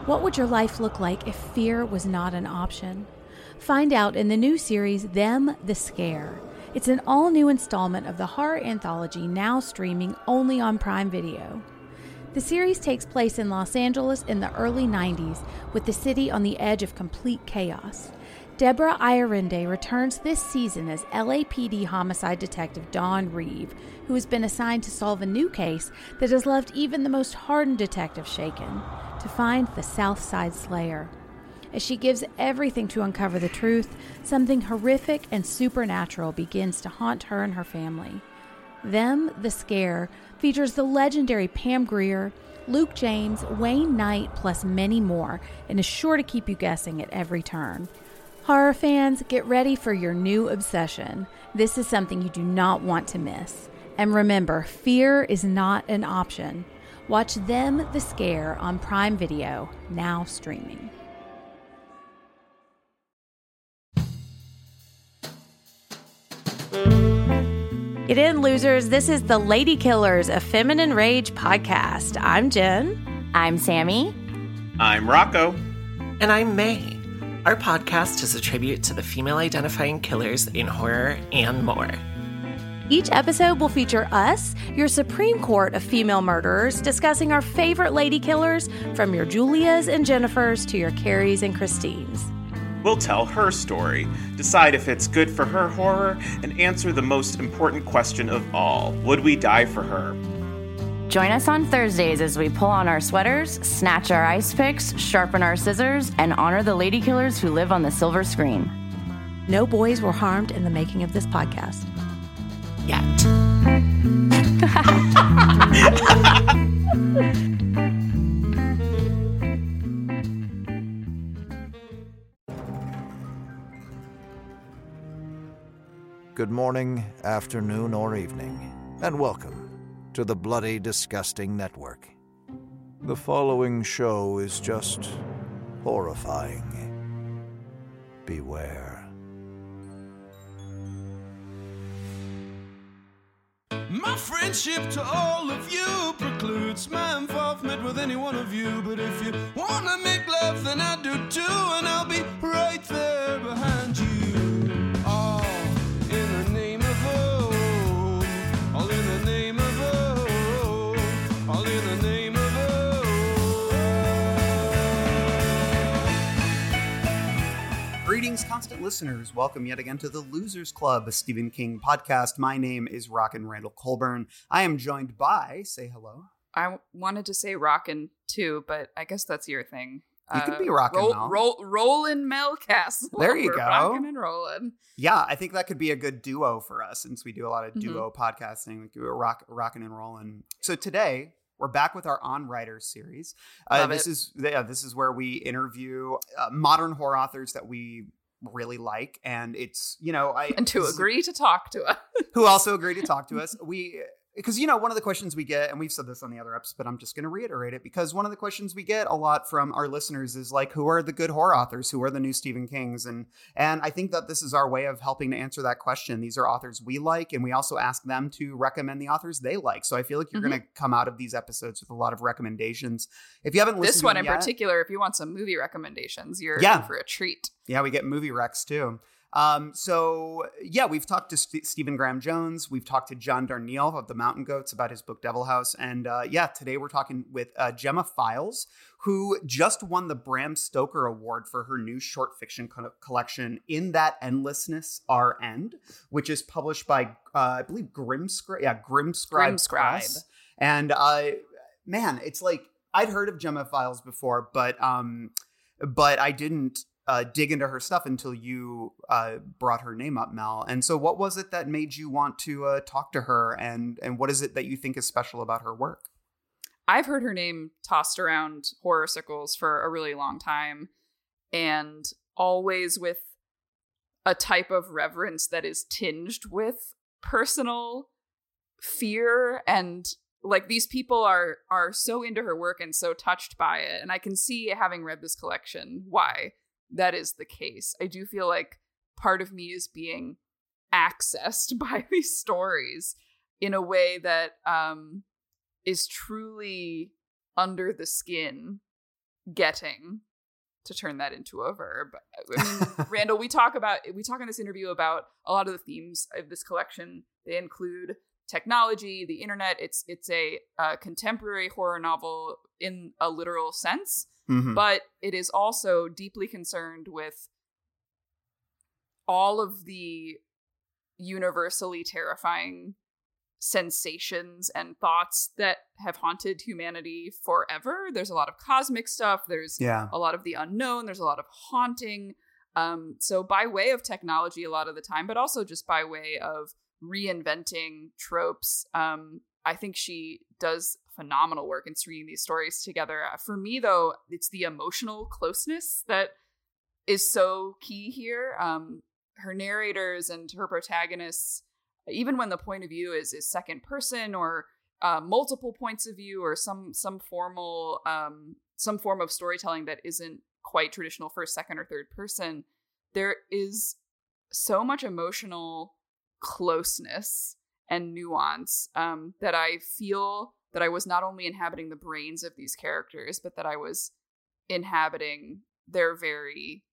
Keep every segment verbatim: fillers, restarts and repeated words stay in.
What would your life look like if fear was not an option? Find out in the new series, Them, the Scare. It's an all-new installment of the horror anthology now streaming only on Prime Video. The series takes place in Los Angeles in the early nineties, with the city on the edge of complete chaos. Deborah Iorinde returns this season as L A P D homicide detective Dawn Reeve, who has been assigned to solve a new case that has left even the most hardened detective shaken, to find the South Side Slayer. As she gives everything to uncover the truth, something horrific and supernatural begins to haunt her and her family. Them, the Scare, features the legendary Pam Grier, Luke James, Wayne Knight, plus many more, and is sure to keep you guessing at every turn. Horror fans, get ready for your new obsession. This is something you do not want to miss. And remember, fear is not an option. Watch Them, the Scare on Prime Video, now streaming. Get in, losers. This is the Lady Killers, a Feminine Rage podcast. I'm Jen. I'm Sammy. I'm Rocco. And I'm May. Our podcast is a tribute to the female-identifying killers in horror and more. Each episode will feature us, your Supreme Court of female murderers, discussing our favorite lady killers, from your Julias and Jennifers to your Carries and Christines. We'll tell her story, decide if it's good for her horror, and answer the most important question of all: would we die for her? Join us on Thursdays as we pull on our sweaters, snatch our ice picks, sharpen our scissors, and honor the lady killers who live on the silver screen. No boys were harmed in the making of this podcast. Yet. Good morning, afternoon, or evening, and welcome to the Bloody Disgusting Network. The following show is just horrifying. Beware. My friendship to all of you precludes my involvement with any one of you. But if you wanna make love, then I do too, and I'll be right there behind you. All in the name of oh, all in the name of oh, all in the name of oh. Greetings, constant listeners. Welcome yet again to the Losers Club, a Stephen King podcast. My name is Rockin' Randall Colburn. I am joined by, say hello. I wanted to say Rockin' too, but I guess that's your thing. You uh, could be Rockin' roll, Mel. Roll, Rollin' Melcastle. There you We're go. Rockin' and rollin'. Yeah, I think that could be a good duo for us, since we do a lot of duo Mm-hmm. podcasting. We do a rock, rockin' and rollin'. So today, we're back with our On Writers series. Uh, Love this it. is yeah, this is where we interview uh, modern horror authors that we really like, and it's you know I And to agree to talk to us. who also agree to talk to us. We because you know one of the questions we get, and we've said this on the other episode, but I'm just going to reiterate it, because one of the questions we get a lot from our listeners is like, who are the good horror authors? Who are the new Stephen Kings? And and I think that this is our way of helping to answer that question. These are authors we like, and we also ask them to recommend the authors they like. So I feel like you're Mhm. going to come out of these episodes with a lot of recommendations. If you haven't listened This to one them in yet, particular, if you want some movie recommendations, you're Yeah. in for a treat. yeah, we get movie recs too. Um, so yeah, we've talked to St- Stephen Graham Jones. We've talked to John Darnielle of the Mountain Goats about his book Devil House. And uh, yeah, today we're talking with uh, Gemma Files, who just won the Bram Stoker Award for her new short fiction co- collection, In That Endlessness Our End, which is published by, uh, I believe, Grimscribe. Yeah, Grimscribe. Grimscribe. Press. And uh, man, it's like, I'd heard of Gemma Files before, but um, but I didn't Uh, dig into her stuff until you uh, brought her name up, Mel. And so what was it that made you want to uh, talk to her, and, and what is it that you think is special about her work? I've heard her name tossed around horror circles for a really long time, and always with a type of reverence that is tinged with personal fear. And like, these people are are so into her work and so touched by it, and I can see, having read this collection, why that is the case. I do feel like part of me is being accessed by these stories in a way that um, is truly under the skin getting to turn that into a verb. I mean, Randall, we talk about we talk in this interview about a lot of the themes of this collection. They include technology, the internet. It's it's a uh, contemporary horror novel in a literal sense, mm-hmm. but it is also deeply concerned with all of the universally terrifying sensations and thoughts that have haunted humanity forever. There's a lot of cosmic stuff. There's yeah. a lot of the unknown. There's a lot of haunting. Um, so by way of technology a lot of the time, but also just by way of reinventing tropes, um, I think she does phenomenal work in stringing these stories together. For me, though, it's the emotional closeness that is so key here. Um, her narrators and her protagonists, even when the point of view is, is second person or uh, multiple points of view or some some formal um, some form of storytelling that isn't quite traditional first, second, or third person, there is so much emotional closeness and nuance um, that I feel that I was not only inhabiting the brains of these characters, but that I was inhabiting their very,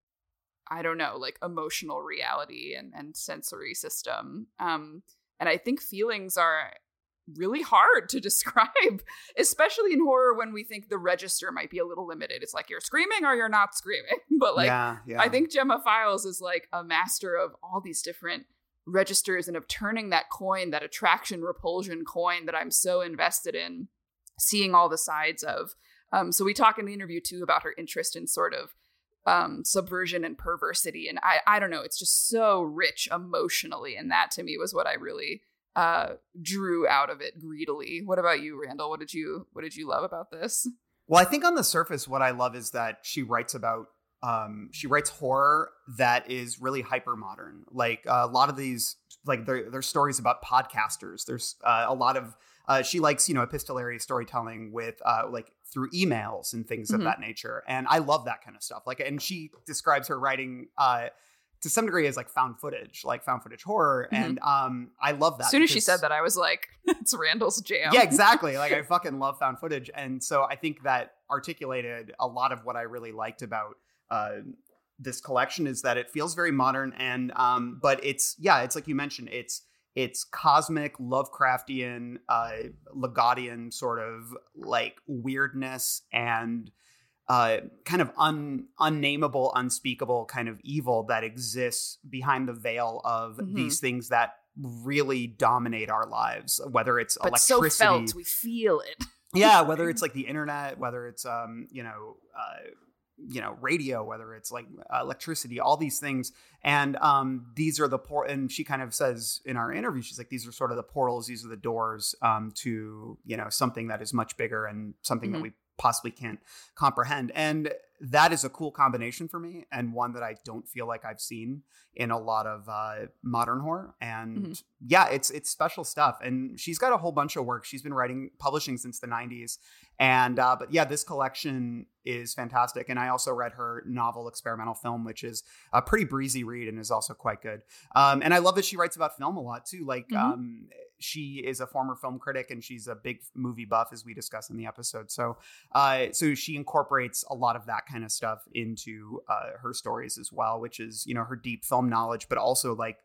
I don't know, like emotional reality and, and sensory system. Um, and I think feelings are really hard to describe, especially in horror when we think the register might be a little limited. It's like you're screaming or you're not screaming. But like, yeah, yeah. I think Gemma Files is like a master of all these different registers and of turning that coin, that attraction repulsion coin that I'm so invested in, seeing all the sides of. Um, so we talk in the interview too about her interest in sort of um, subversion and perversity. And I, I don't know, it's just so rich emotionally. And that to me was what I really uh, drew out of it greedily. What about you, Randall? What did you, what did you love about this? Well, I think on the surface, what I love is that she writes about Um, she writes horror that is really hyper modern. Like uh, a lot of these, like there, there's stories about podcasters. There's uh, a lot of, uh, she likes, you know, epistolary storytelling with uh, like through emails and things mm-hmm. of that nature. And I love that kind of stuff. Like, and she describes her writing uh, to some degree as like found footage, like found footage horror. Mm-hmm. And um, I love that. As soon as she said that, I was like, it's Randall's jam. Yeah, exactly. Like I fucking love found footage. And so I think that articulated a lot of what I really liked about Uh, this collection is that it feels very modern and um, but it's yeah it's like you mentioned, it's it's cosmic Lovecraftian uh, Legodian sort of like weirdness and uh, kind of un unnameable, unspeakable kind of evil that exists behind the veil of mm-hmm. these things that really dominate our lives, whether it's but electricity, so felt, we feel it. Yeah, whether it's like the internet, whether it's um you know uh, you know, radio, whether it's like uh, electricity, all these things. And um, these are the por- and she kind of says in our interview, she's like, these are sort of the portals. These are the doors um, to, you know, something that is much bigger and something mm-hmm. that we possibly can't comprehend. And that is a cool combination for me, and one that I don't feel like I've seen in a lot of uh, modern horror. And mm-hmm. yeah, it's it's special stuff. And she's got a whole bunch of work. She's been writing, publishing since the nineties. And uh, but yeah, this collection is fantastic. And I also read her novel Experimental Film, which is a pretty breezy read and is also quite good. Um, and I love that she writes about film a lot too. Like mm-hmm. um, she is a former film critic and she's a big movie buff, as we discuss in the episode. So uh, so she incorporates a lot of that kind of stuff into uh, her stories as well, which is, you know, her deep film knowledge, but also like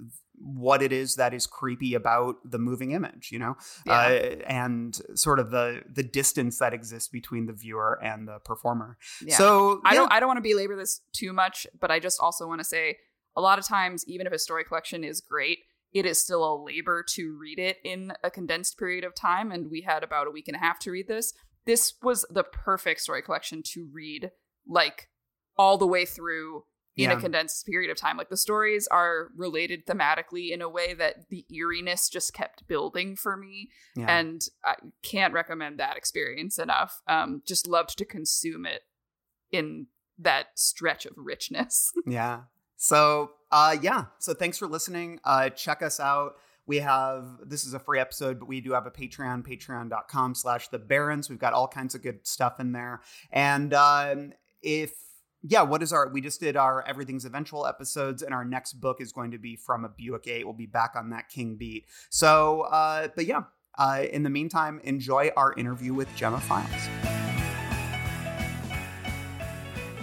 what it is that is creepy about the moving image, you know, yeah. uh, and sort of the the distance that exists between the viewer and the performer. Yeah. So I yeah. don't I don't want to belabor this too much, but I just also want to say a lot of times, even if a story collection is great, it is still a labor to read it in a condensed period of time. And we had about a week and a half to read this. This was the perfect story collection to read like all the way through in yeah. a condensed period of time. Like the stories are related thematically in a way that the eeriness just kept building for me. Yeah. And I can't recommend that experience enough. Um, just loved to consume it in that stretch of richness. Yeah. So, uh, yeah. So thanks for listening. Uh, check us out. We have, this is a free episode, but we do have a Patreon, patreon.com slash the Barrens. We've got all kinds of good stuff in there. And um, if, yeah, what is our, we just did our Everything's Eventual episodes, and our next book is going to be From a Buick eight. We'll be back on that King beat. So, uh, but yeah, uh, in the meantime, enjoy our interview with Gemma Files.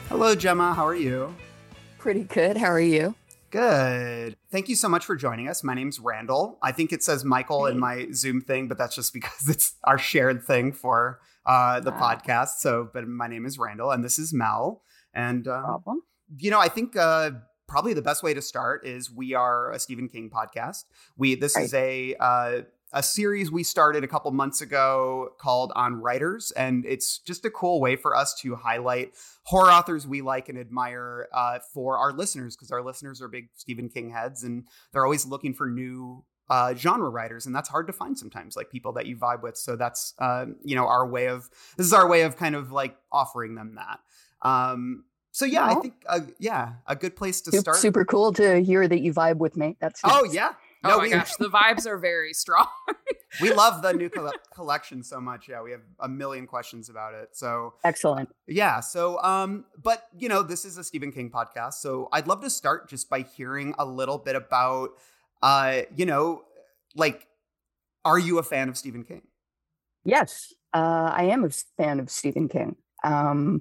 Hello, Gemma. How are you? Pretty good. How are you? Good. Thank you so much for joining us. My name's Randall. I think it says Michael in my Zoom thing, but that's just because it's our shared thing for uh, the Wow. podcast. So, but my name is Randall, and this is Mel. And, um, Problem? you know, I think uh, probably the best way to start is we are a Stephen King podcast. We This is a uh, a series we started a couple months ago called On Writers, and it's just a cool way for us to highlight horror authors we like and admire uh, for our listeners, because our listeners are big Stephen King heads, and they're always looking for new uh, genre writers, and that's hard to find sometimes, like people that you vibe with. So that's uh, you know our way of this is our way of kind of like offering them that. Um, so yeah, I Well, think uh, yeah, a good place to Sup- start. Super cool to hear that you vibe with me. That's Oh nice. yeah. Oh No, my we, gosh, the vibes are very strong. we love the new coll- collection so much. Yeah, we have a million questions about it. So Excellent. yeah, so um, but you know, this is a Stephen King podcast, so I'd love to start just by hearing a little bit about, uh, you know, like, are you a fan of Stephen King? Yes, uh, I am a fan of Stephen King. Um,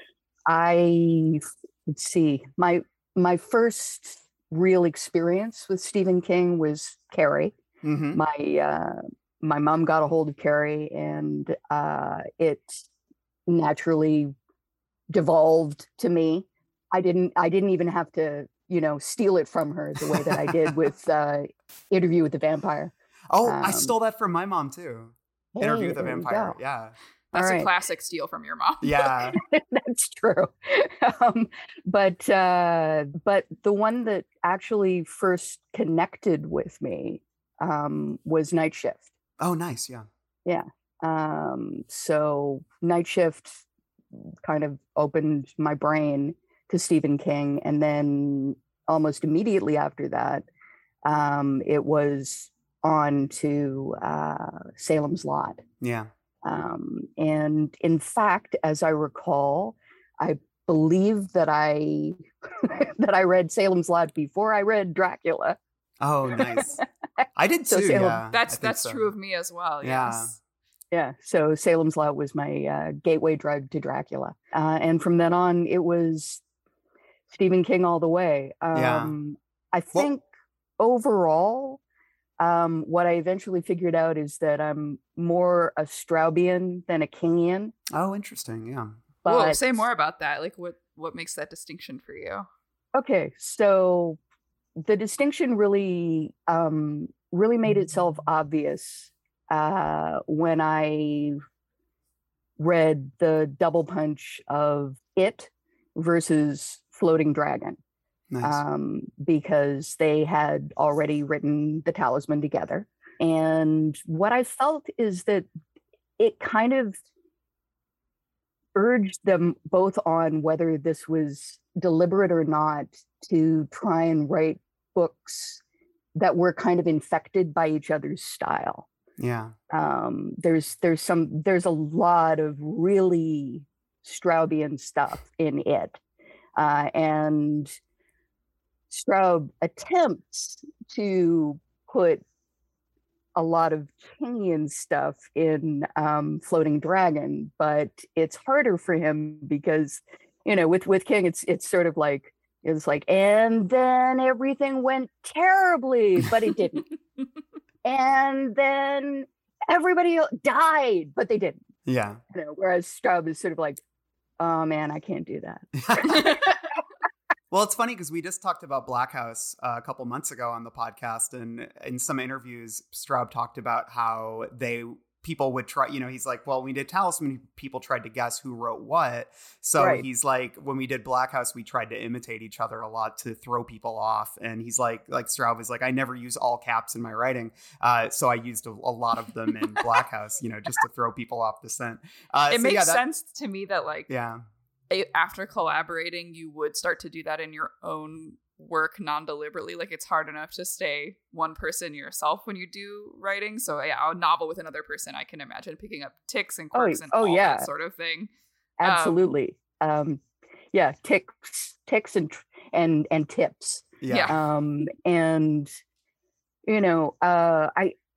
I let's see, my my first real experience with Stephen King was Carrie. Mm-hmm. My uh, my mom got a hold of Carrie, and uh, it naturally devolved to me. I didn't I didn't even have to, you know, steal it from her the way that I did with uh, Interview with the Vampire. Oh, I Um, stole that from my mom too. Interview Hey, with the there you Vampire. go. Yeah, That's All a right. classic steal from your mom. yeah. That's true. Um, but uh, but the one that actually first connected with me um, was Night Shift. Oh, nice. Yeah. Um, so Night Shift kind of opened my brain to Stephen King, and then almost immediately after that, um, it was on to uh, Salem's Lot. Yeah. Um, and in fact, as I recall, I believe that I that I read Salem's Lot before I read Dracula. Oh, nice. I did So too. Salem- yeah, I That's think that's so. true of me as well. Yeah. Yes. Yeah, so Salem's Lot was my uh, gateway drug to Dracula, uh, and from then on, it was Stephen King all the way. Um, Yeah. I think overall, um, what I eventually figured out is that I'm more a Straubian than a Kingian. Oh, interesting. Yeah. But Whoa, say more about that. Like, what what makes that distinction for you? Okay, so the distinction really um, really made itself obvious uh, when I read the double punch of It versus Floating Dragon, Nice. um, because they had already written The Talisman together. And what I felt is that it kind of urged them both on whether this was deliberate or not to try and write books that were kind of infected by each other's style. yeah. Um, there's there's some there's a lot of really Straubian stuff in it, uh, and Straub attempts to put a lot of Kingian stuff in um, Floating Dragon, but it's harder for him because, you know, with with King, it's it's sort of like it's like, and then everything went terribly, but it didn't, and then everybody el- died, but they didn't. Yeah. You know, whereas Straub is sort of like, oh man, I can't do that. Well, it's funny because we just talked about Black House uh, a couple months ago on the podcast, and in some interviews, Straub talked about how they people would try. You know, he's like, "Well, we did Talisman, people tried to guess who wrote what." So Right. he's like, when we did Black House, we tried to imitate each other a lot to throw people off. And he's like, like Straub is like, I never use all caps in my writing, uh, so I used a, a lot of them in Black House, you know, just to throw people off the scent. Uh, It so makes yeah, that- sense to me that like Yeah. a- after collaborating, you would start to do that in your own work non-deliberately. Like, it's hard enough to stay one person yourself when you do writing. So yeah, a novel with another person, I can imagine picking up ticks and Oh, quirks and oh, all yeah. that sort of thing. Absolutely. Um, yeah, ticks, ticks and tr- and and tips. Yeah. Yeah. Um, and you know, uh, I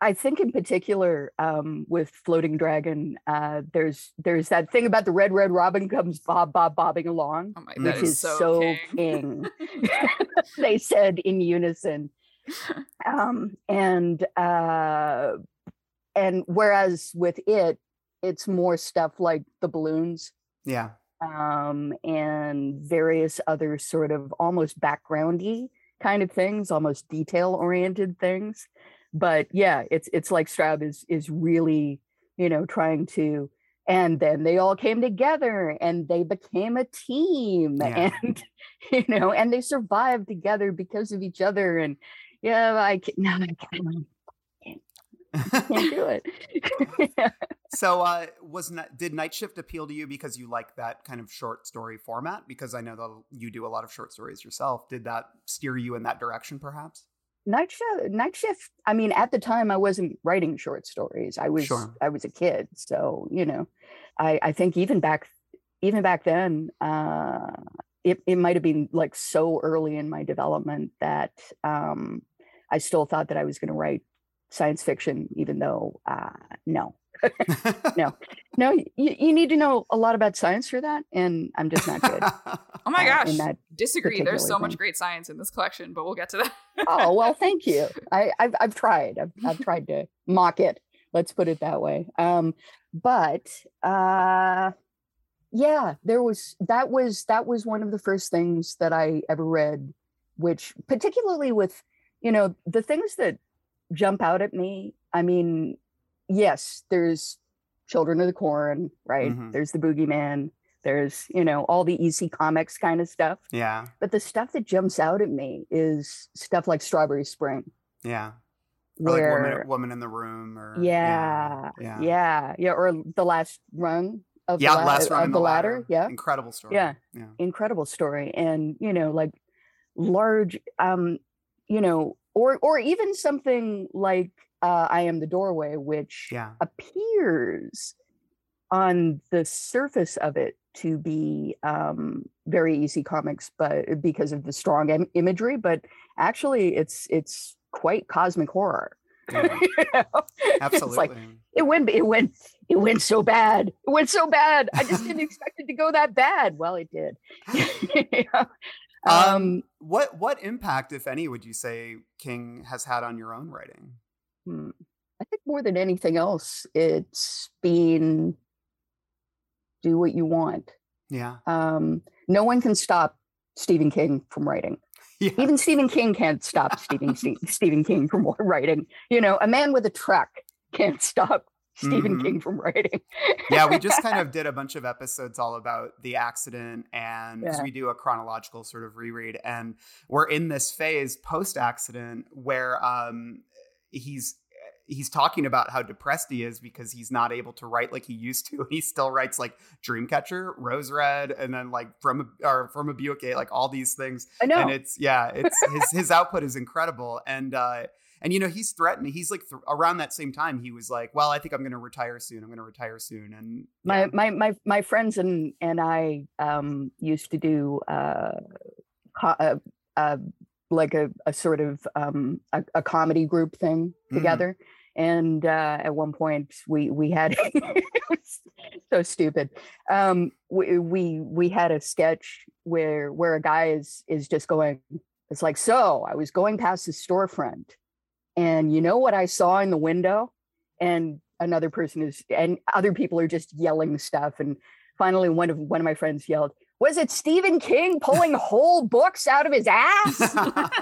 I think in particular um, with Floating Dragon, uh, there's there's that thing about the red red robin comes bob bob bobbing along, Oh my, which that is, is so, so king. king. They said in unison, um, and uh, and whereas with it, it's more stuff like the balloons, Yeah. um, and various other sort of almost backgroundy kind of things, almost detail oriented things. But yeah, it's it's like Straub is is really, you know, trying to, and then they all came together and they became a team, Yeah. and you know, and they survived together because of each other. And yeah, I can't, no, I can't, I can't do it. So, uh, was not, did Night Shift appeal to you because you like that kind of short story format? Because I know that you do a lot of short stories yourself. Did that steer you in that direction, perhaps? Night Shift, Night Shift. I mean, at the time, I wasn't writing short stories. I was, Sure. I was a kid, so you know, I, I think even back, even back then, uh, it it might have been like so early in my development that um, I still thought that I was going to write science fiction, even though uh, no, no, no. You, you need to know a lot about science for that, and I'm just not good. Oh my uh, gosh. in that Disagree. There's so particular much thing. great science in this collection, but we'll get to that. Oh well, thank you. I, I've I've tried. I've I've tried to mock it. Let's put it that way. Um, but uh, yeah, there was that was that was one of the first things that I ever read, which particularly with, you know, the things that jump out at me. I mean, yes, there's Children of the Corn, right? Mhm. There's the Boogeyman. There's, you know, all the E C Comics kind of stuff. Yeah. But the stuff that jumps out at me is stuff like Strawberry Spring. Yeah. Or like Where, woman, woman in the Room, or yeah, yeah, yeah, yeah, or The Last Rung of yeah. the, la- Last Run of in the Ladder. Yeah, incredible story. Yeah. yeah. incredible story. And, you know, like large, um, you know, or or even something like uh, I Am the Doorway, which Yeah. appears on the surface of it to be um, very E C Comics, but because of the strong im- imagery, but actually it's it's quite cosmic horror. Yeah. You know? Absolutely. It's like it went it went it went so bad. It went so bad. I just didn't expect it to go that bad. Well, it did. Yeah. um, um, what what impact, if any, would you say King has had on your own writing? Hmm. I think more than anything else, it's been do what you want. Yeah. Um, no one can stop Stephen King from writing. Yeah. Even Stephen King can't stop Stephen Stephen King from writing. You know, a man with a truck can't stop Stephen Mhm. King from writing. Yeah, we just kind of did a bunch of episodes all about the accident, and because Yeah. we do a chronological sort of reread, and we're in this phase post-accident where um, he's he's talking about how depressed he is because he's not able to write like he used to. He still writes like Dreamcatcher, Rose Red, and then like from a, or from a Buick Gate, like all these things. I know. And it's yeah, it's his his output is incredible, and. uh And, you know, he's threatened. He's like th- around that same time, he was like, well, I think I'm going to retire soon. I'm going to retire soon. And My yeah. my my my friends and and I um, used to do uh, co- uh, uh, like a, a sort of um, a, a comedy group thing Mhm. together. And uh, at one point we we had it was so stupid. Um, we, we we had a sketch where where a guy is is just going. It's like, so I was going past his storefront, and you know what I saw in the window? And another person is, and other people are just yelling stuff. And finally, one of one of my friends yelled, "Was it Stephen King pulling whole books out of his ass?"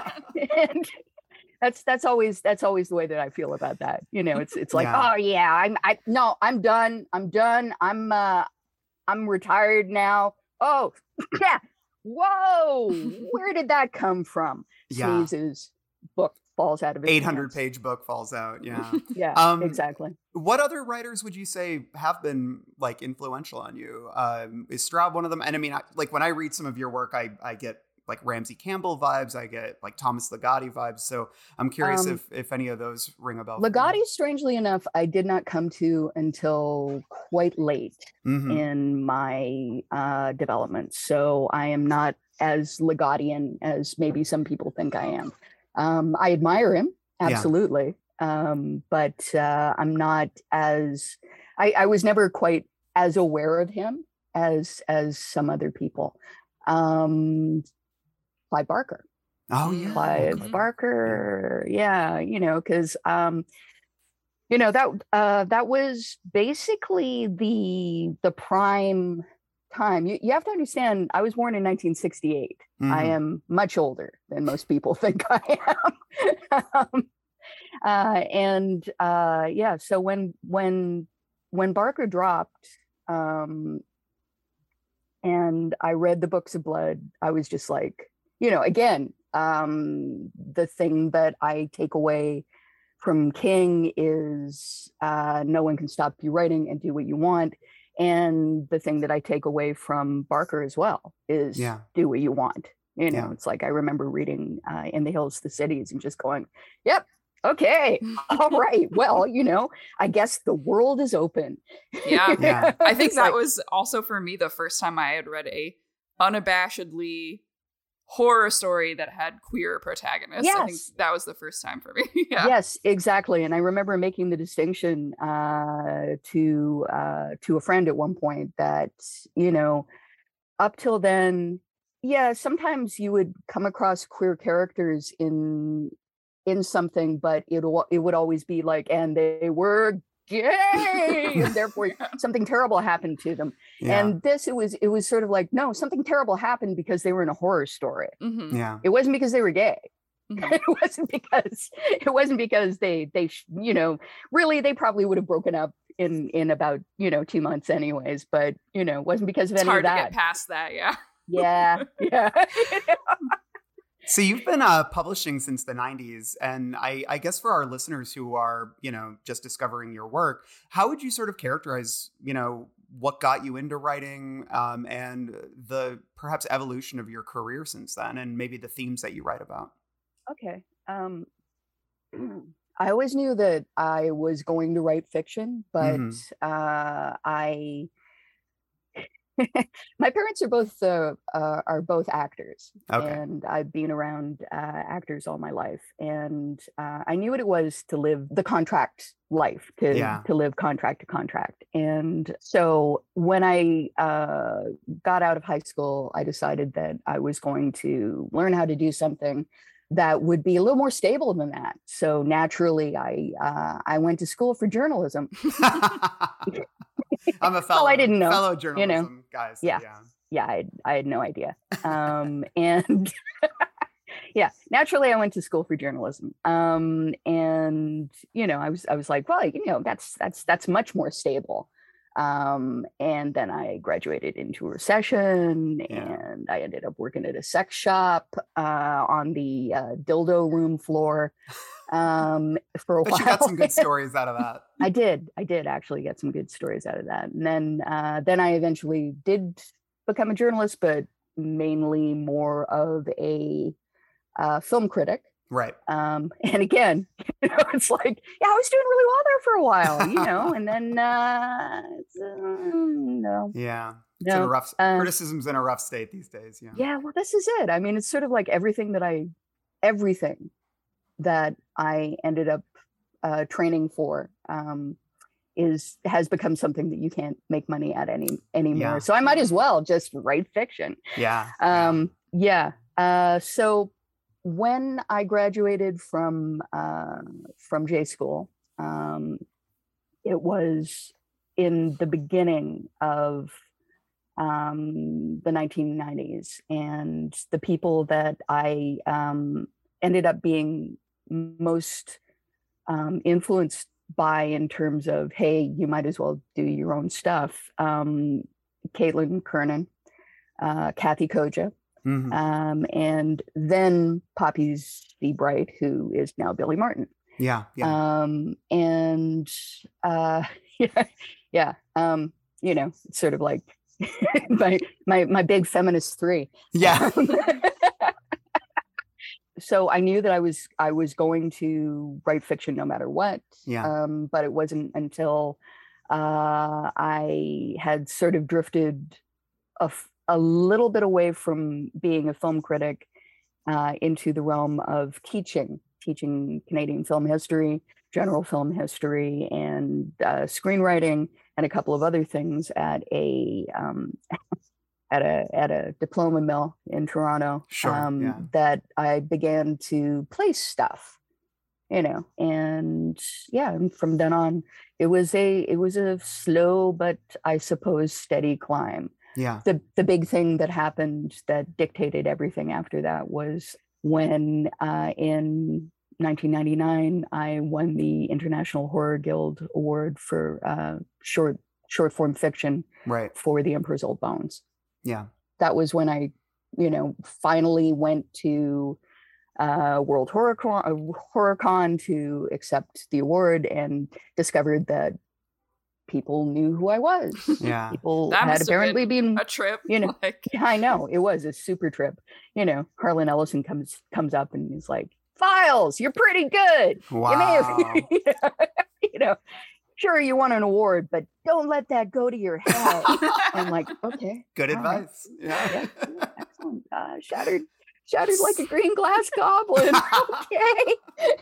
And that's that's always that's always the way that I feel about that. You know, it's it's like, Yeah. oh yeah, I'm I no, I'm done. I'm done. I'm uh I'm retired now. Oh yeah. Whoa, where did that come from? Yeah. Sneezes, book falls out of his eight hundred hands. page book falls out. Yeah. Yeah, Um, exactly. What other writers would you say have been like influential on you? Um, is Straub one of them? And I mean, I, like when I read some of your work, I, I get like Ramsey Campbell vibes. I get like Thomas Ligotti vibes. So I'm curious Um, if, if any of those ring a bell. for you. Ligotti, strangely enough, I did not come to until quite late Mhm. in my uh, development. So I am not as Ligottian as maybe some people think I am. Um, I admire him, Yeah. absolutely. Um, but uh, I'm not as, I, I was never quite as aware of him as as some other people. Um, Clive Barker. Oh yeah, Clive Clive. Barker. Yeah, you know, because um, you know that uh, that was basically the the prime time. You, you have to understand, I was born in nineteen sixty-eight. Mm-hmm. I am much older than most people think I am. um, uh, and uh, yeah, so when when when Barker dropped, um, and I read the Books of Blood, I was just like, you know, again, um, the thing that I take away from King is uh, no one can stop you writing and do what you want. And the thing that I take away from Barker as well is yeah. do what you want. You know, yeah. it's like I remember reading uh, In the Hills, the Cities and just going, yep, okay, all right. Well, you know, I guess the world is open. Yeah. yeah. I think that like, was also for me the first time I had read a unabashedly horror story that had queer protagonists. Yes. I think that was the first time for me. yeah. Yes, exactly. And I remember making the distinction uh, to uh, to a friend at one point that, you know, up till then, yeah, sometimes you would come across queer characters in in something, but it it would always be like, and they were gay, and therefore something terrible happened to them. Yeah. And this, it was it was sort of like, no, something terrible happened because they were in a horror story. Mm-hmm. Yeah, it wasn't because they were gay. Mm-hmm. it wasn't because it wasn't because they they you know, really they probably would have broken up in in about, you know, two months anyways. But you know, it wasn't because of it's any hard of that. To get past that. Yeah. Yeah. Yeah. So you've been uh, publishing since the nineties, and I, I guess for our listeners who are, you know, just discovering your work, how would you sort of characterize, you know, what got you into writing, um, and the perhaps evolution of your career since then, and maybe the themes that you write about? Okay. Um, I always knew that I was going to write fiction, but mm-hmm. uh, I... my parents are both uh, uh, are both actors, okay. and I've been around uh, actors all my life, and uh, I knew what it was to live the contract life, to yeah. to live contract to contract. And so when I uh, got out of high school, I decided that I was going to learn how to do something that would be a little more stable than that. So naturally, I uh, I went to school for journalism. I'm a fellow, well, I didn't know, fellow journalism you know? guys. Yeah. Yeah. yeah I, I had no idea. Um, and yeah, naturally I went to school for journalism. Um, and, you know, I was, I was like, well, you know, that's, that's, that's much more stable. Um, and then I graduated into a recession yeah. and I ended up working at a sex shop, uh, on the, uh, dildo room floor. Um, for a but while. You got some good stories out of that. I did. I did actually get some good stories out of that. And then, uh, then I eventually did become a journalist, but mainly more of a uh, film critic. Right. Um, and again, you know, it's like, yeah, I was doing really well there for a while, you know, and then, uh, it's, uh no. Yeah. It's no. in a rough, uh, criticism's in a rough state these days. Yeah. Yeah. Well, this is it. I mean, it's sort of like everything that I, everything that I ended up uh, training for um, is has become something that you can't make money at any anymore. Yeah. So I might as well just write fiction. Yeah. Um, yeah. Uh, so when I graduated from uh, from J school, um, it was in the beginning of um, the nineteen nineties, and the people that I um, ended up being most um, influenced by in terms of, hey, you might as well do your own stuff. Um, Caitlin Kernan, uh, Kathy Koja, mm-hmm. um, and then Poppy Sebright, who is now Billy Martin. Yeah. yeah. Um, and uh, yeah, yeah. Um, you know, it's sort of like my, my, my big feminist three. Yeah. So I knew that I was I was going to write fiction no matter what. Yeah. Um, but it wasn't until uh, I had sort of drifted a, a little bit away from being a film critic uh, into the realm of teaching, teaching Canadian film history, general film history and uh, screenwriting and a couple of other things at a um, at a at a diploma mill in Toronto. Sure, um, yeah. That I began to place stuff, you know, and yeah, and from then on, it was a it was a slow but I suppose steady climb. Yeah. The the big thing that happened that dictated everything after that was when uh, in nineteen ninety-nine I won the International Horror Guild Award for uh, short short form fiction Right. for The Emperor's Old Bones. Yeah. That was when I, you know, finally went to uh, World Horror Con, uh, HorrorCon to accept the award and discovered that people knew who I was. Yeah. People That had must have apparently been been, a trip. you know, Like, yeah, I know it was a super trip. You know, Harlan Ellison comes comes up and is like, "Files, you're pretty good. Wow. You may have, you know, you know, sure you won an award, but don't let that go to your head." I'm like, okay, Good all right. advice. Yeah. Yeah, excellent. Uh, shattered, shattered like a green glass goblin. Okay.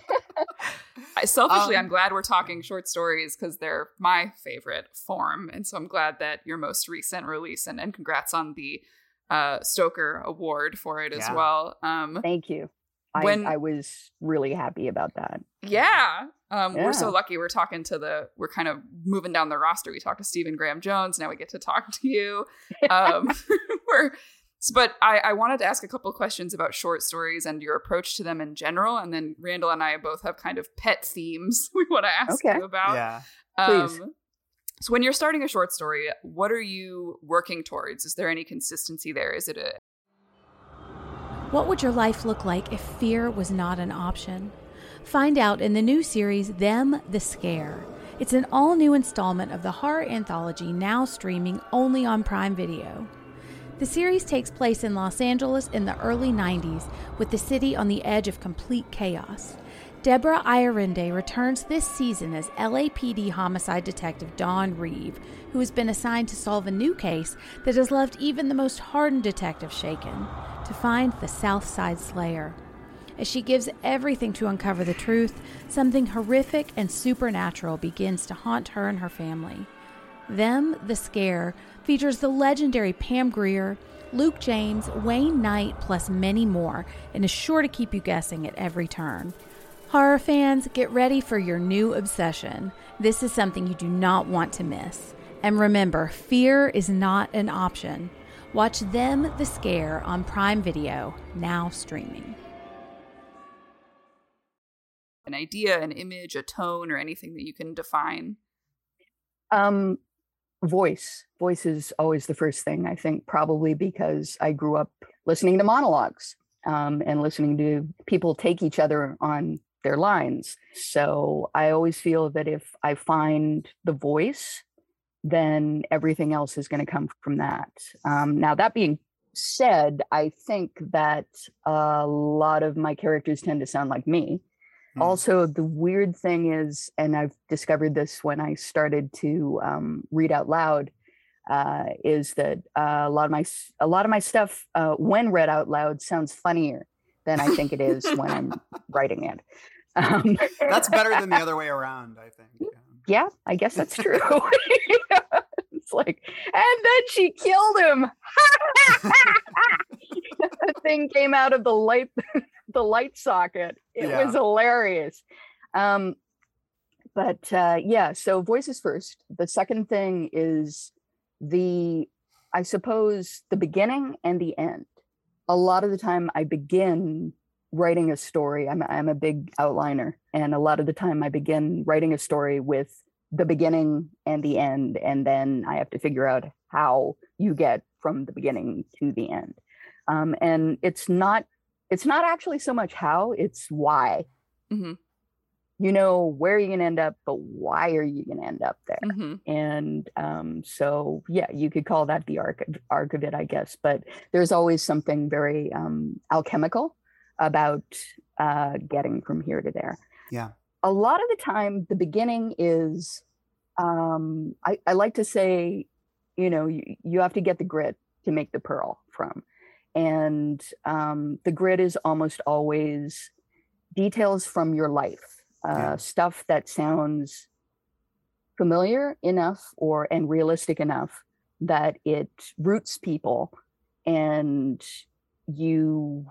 I, selfishly, Um, I'm glad we're talking short stories because they're my favorite form. And so I'm glad that your most recent release, and, and congrats on the uh, Stoker Award for it as Yeah. well. Um, Thank you. I, When- I was really happy about that. yeah. Um, We're so Yeah. lucky. We're talking to the, we're kind of moving down the roster. We talked to Stephen Graham Jones. Now we get to talk to you. Um, we're, but I, I wanted to ask a couple of questions about short stories and your approach to them in general. And then Randall and I both have kind of pet themes we want to ask Okay. you about. Yeah. Please. Um, so when you're starting a short story, what are you working towards? Is there any consistency there? Is it a What would your life look like if fear was not an option? Find out in the new series, Them, the Scare. It's an all-new installment of the horror anthology now streaming only on Prime Video. The series takes place in Los Angeles in the early nineties, with the city on the edge of complete chaos. Deborah Iorinde returns this season as L A P D homicide detective Dawn Reeve, who has been assigned to solve a new case that has left even the most hardened detective shaken, to find the South Side Slayer. As she gives everything to uncover the truth, something horrific and supernatural begins to haunt her and her family. Them, the Scare, features the legendary Pam Grier, Luke James, Wayne Knight, plus many more, and is sure to keep you guessing at every turn. Horror fans, get ready for your new obsession. This is something you do not want to miss. And remember, fear is not an option. Watch Them, the Scare on Prime Video, now streaming. an idea, an image, a tone, or anything that you can define? Um, voice. Voice is always the first thing, I think, probably because I grew up listening to monologues um, and listening to people take each other on their lines. So I always feel that if I find the voice, then everything else is going to come from that. Um, now, that being said, I think that a lot of my characters tend to sound like me. Mm. Also, the weird thing is, and I've discovered this when I started to um, read out loud, uh, is that uh, a lot of my a lot of my stuff, uh, when read out loud, sounds funnier than I think it is when I'm writing it. Um, That's better than the other way around, I think. Yeah, yeah I guess that's true. It's like, and then she killed him. The thing came out of the light, the light socket. It Yeah. was hilarious. Um, but uh, yeah, so voices first. The second thing is the, I suppose, the beginning and the end. A lot of the time I begin writing a story. I'm, I'm a big outliner. And a lot of the time I begin writing a story with the beginning and the end. And then I have to figure out how you get from the beginning to the end. Um, and it's not, it's not actually so much how, it's why. Mm-hmm. You know where you're going to end up, but why are you going to end up there? Mm-hmm. And um, so, yeah, you could call that the arc, arc of it, I guess. But there's always something very um, alchemical about uh, getting from here to there. Yeah. A lot of the time, the beginning is, um, I, I like to say, you know, you, you have to get the grit to make the pearl from. And um, the grit is almost always details from your life. uh, Yeah. stuff that sounds familiar enough or and realistic enough that it roots people, and you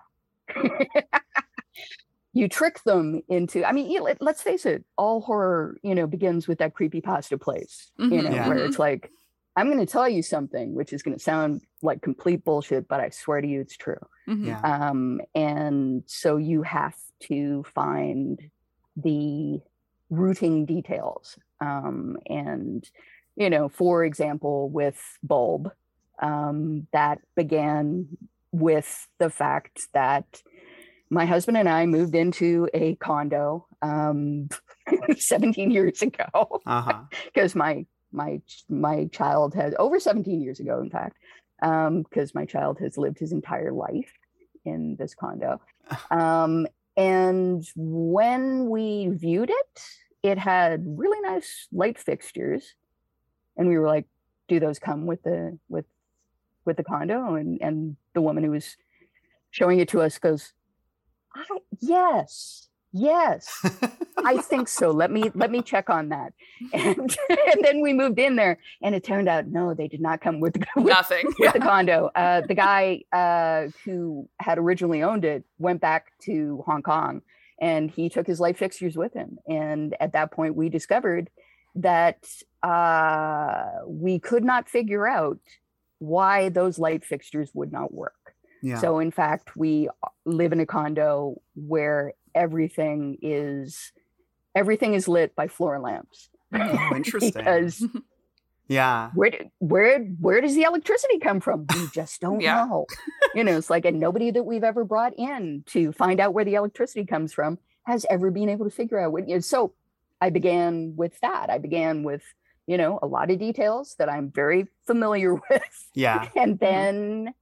you trick them into, I mean, you know, let, let's face it, all horror, you know, begins with that creepypasta place, Mhm. you know, Yeah. where it's like, I'm going to tell you something, which is going to sound like complete bullshit, but I swear to you, it's true. Mhm. Yeah. Um, and so you have to find the rooting details. Um, and, you know, for example, with Bulb, um, that began with the fact that my husband and I moved into a condo um, seventeen years ago Uh-huh. because my my my child has over seventeen years ago, in fact, because um, my child has lived his entire life in this condo. Um, and when we viewed it, it had really nice light fixtures, and we were like, "Do those come with the with with the condo?" And and the woman who was showing it to us goes, I, "Yes, yes, I think so. Let me let me check on that." And, and then we moved in there, and it turned out no, they did not come with, with Nothing. with Yeah. the condo. Uh, the guy uh, who had originally owned it went back to Hong Kong, and he took his light fixtures with him. And at that point, we discovered that uh, we could not figure out why those light fixtures would not work. Yeah. So in fact, we live in a condo where everything is everything is lit by floor lamps. Oh, interesting. Because yeah. where do- where where does the electricity come from? We just don't Yeah. know. You know, it's like, and nobody that we've ever brought in to find out where the electricity comes from has ever been able to figure out what. You know, so I began with that. I began with, you know, a lot of details that I'm very familiar with. Yeah. And then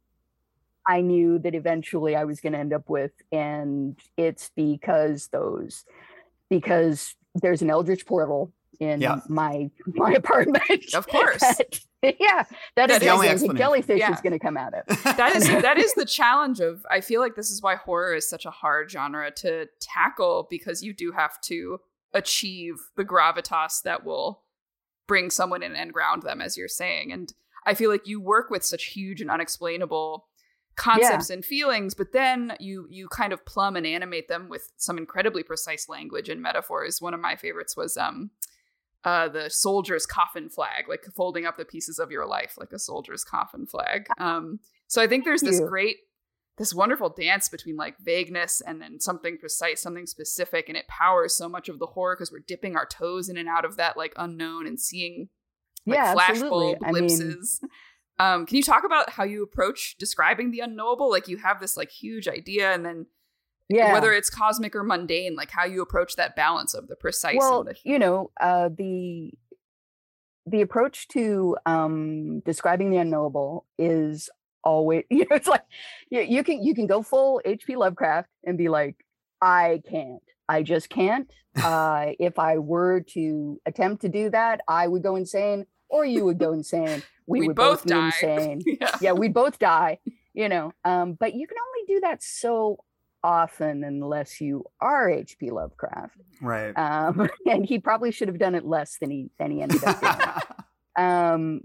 I knew that eventually I was going to end up with, and it's because those, because there's an eldritch portal in Yeah. my my apartment. Of course. That- yeah, that That's is the only there's a explanation. jellyfish Yeah. is going to come out of. that is that is the challenge of, I feel like this is why horror is such a hard genre to tackle, because you do have to achieve the gravitas that will bring someone in and ground them, as you're saying. And I feel like you work with such huge and unexplainable concepts and feelings, but then you you kind of plumb and animate them with some incredibly precise language and metaphors. One of my favorites was um uh the soldier's coffin flag, like folding up the pieces of your life like a soldier's coffin flag. Um so I think there's this Cute. great this wonderful dance between like vagueness and then something precise, something specific, and it powers so much of the horror because we're dipping our toes in and out of that like unknown and seeing like Yeah, flashbulb absolutely. I mean- glimpses. Um, can you talk about how you approach describing the unknowable? Like, you have this like huge idea, and then Yeah. whether it's cosmic or mundane, like how you approach that balance of the precise. Well, and the, you know, uh, the the approach to um, describing the unknowable is always, you know, it's like you, you can you can go full H P Lovecraft and be like, I can't, I just can't. Uh, if I were to attempt to do that, I would go insane, or you would go insane. We We'd would both both, be die. insane. yeah. Yeah, we'd both die. You know, um, but you can only do that so often unless you are H P Lovecraft. Right. Um, and he probably should have done it less than he than he ended up doing. um,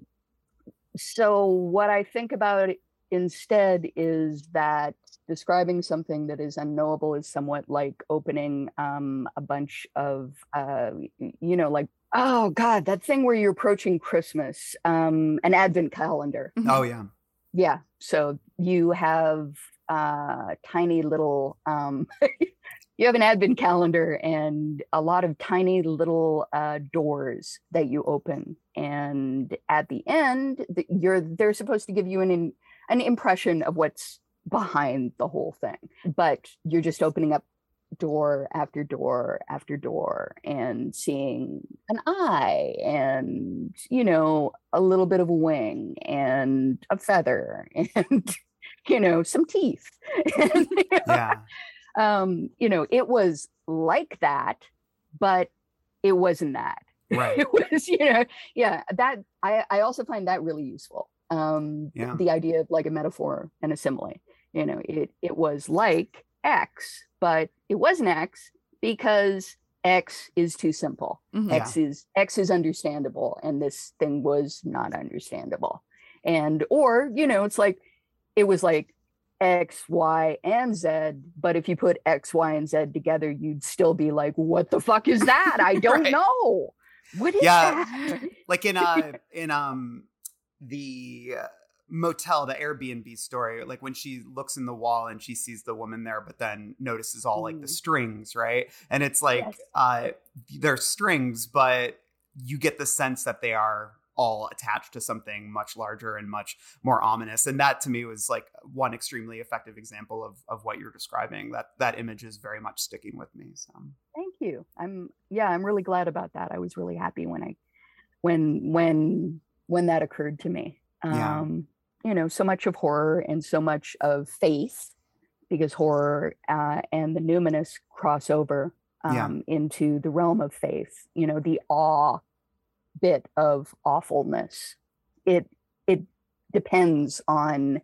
so what I think about it instead is that describing something that is unknowable is somewhat like opening um, a bunch of, uh, you know, like, oh God, that thing where you're approaching Christmas, um, an advent calendar. Oh yeah. Yeah. So you have uh, tiny little, um, you have an advent calendar and a lot of tiny little uh, doors that you open. And at the end, the, you're they're supposed to give you an an impression of what's behind the whole thing. But you're just opening up door after door after door and seeing an eye and, you know, a little bit of a wing and a feather and, you know, some teeth. And, you know, Yeah. um, you know, it was like that, but it wasn't that. Right. It was, you know, yeah, that I, I also find that really useful. Um, Yeah. the idea of like a metaphor and a simile, you know, it, it was like X, but it wasn't X because X is too simple. Mhm. X is X is understandable, and this thing was not understandable. And or, you know, it's like it was like X, Y, and Z, but if you put X, Y, and Z together, you'd still be like, what the fuck is that? I don't Right. know. What is Yeah. that? Like in uh in um the uh, motel, the Airbnb story, like when she looks in the wall and she sees the woman there, but then notices all like the Mm. strings, right? And it's like Yes. uh they're strings, but you get the sense that they are all attached to something much larger and much more ominous. And that to me was like one extremely effective example of of what you're describing. That that image is very much sticking with me. So Thank you. I'm yeah, I'm really glad about that. I was really happy when I when when when that occurred to me. Yeah. Um, you know, so much of horror and so much of faith, because horror uh, and the numinous cross over um, Yeah. into the realm of faith. You know, the awe bit of awfulness. It it depends on,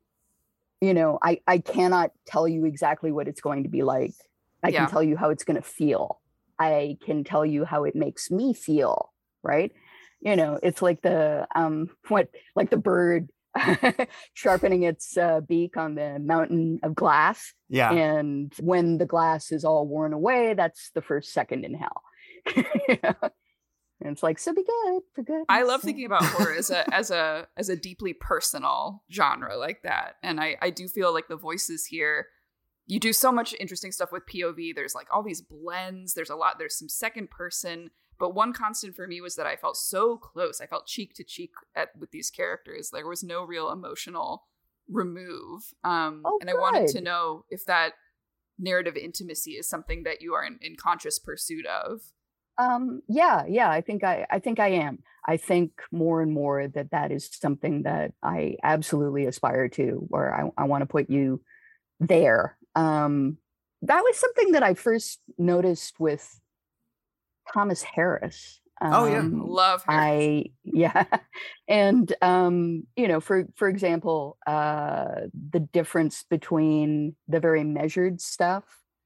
you know, I I cannot tell you exactly what it's going to be like. I Yeah. can tell you how it's going to feel. I can tell you how it makes me feel, right? You know, it's like the um what like the bird sharpening its uh, beak on the mountain of glass. yeah. And when the glass is all worn away, that's the first second in hell. You know? And it's like, so be good for good. I love thinking about horror as a as a as a deeply personal genre like that. And I, I do feel like the voices here, you do so much interesting stuff with P O V. There's like all these blends. There's a lot, there's some second person. But one constant for me was that I felt so close. I felt cheek to cheek at, with these characters. There was no real emotional remove. Um, Oh, and I wanted good. to know if that narrative intimacy is something that you are in, in conscious pursuit of. Um, yeah, yeah, I think I, I think I am. I think more and more that that is something that I absolutely aspire to, where I, I want to put you there. Um, that was something that I first noticed with Thomas Harris. Oh, yeah. Um, Love her. I yeah, and um, you know, for for example, uh, the difference between the very measured stuff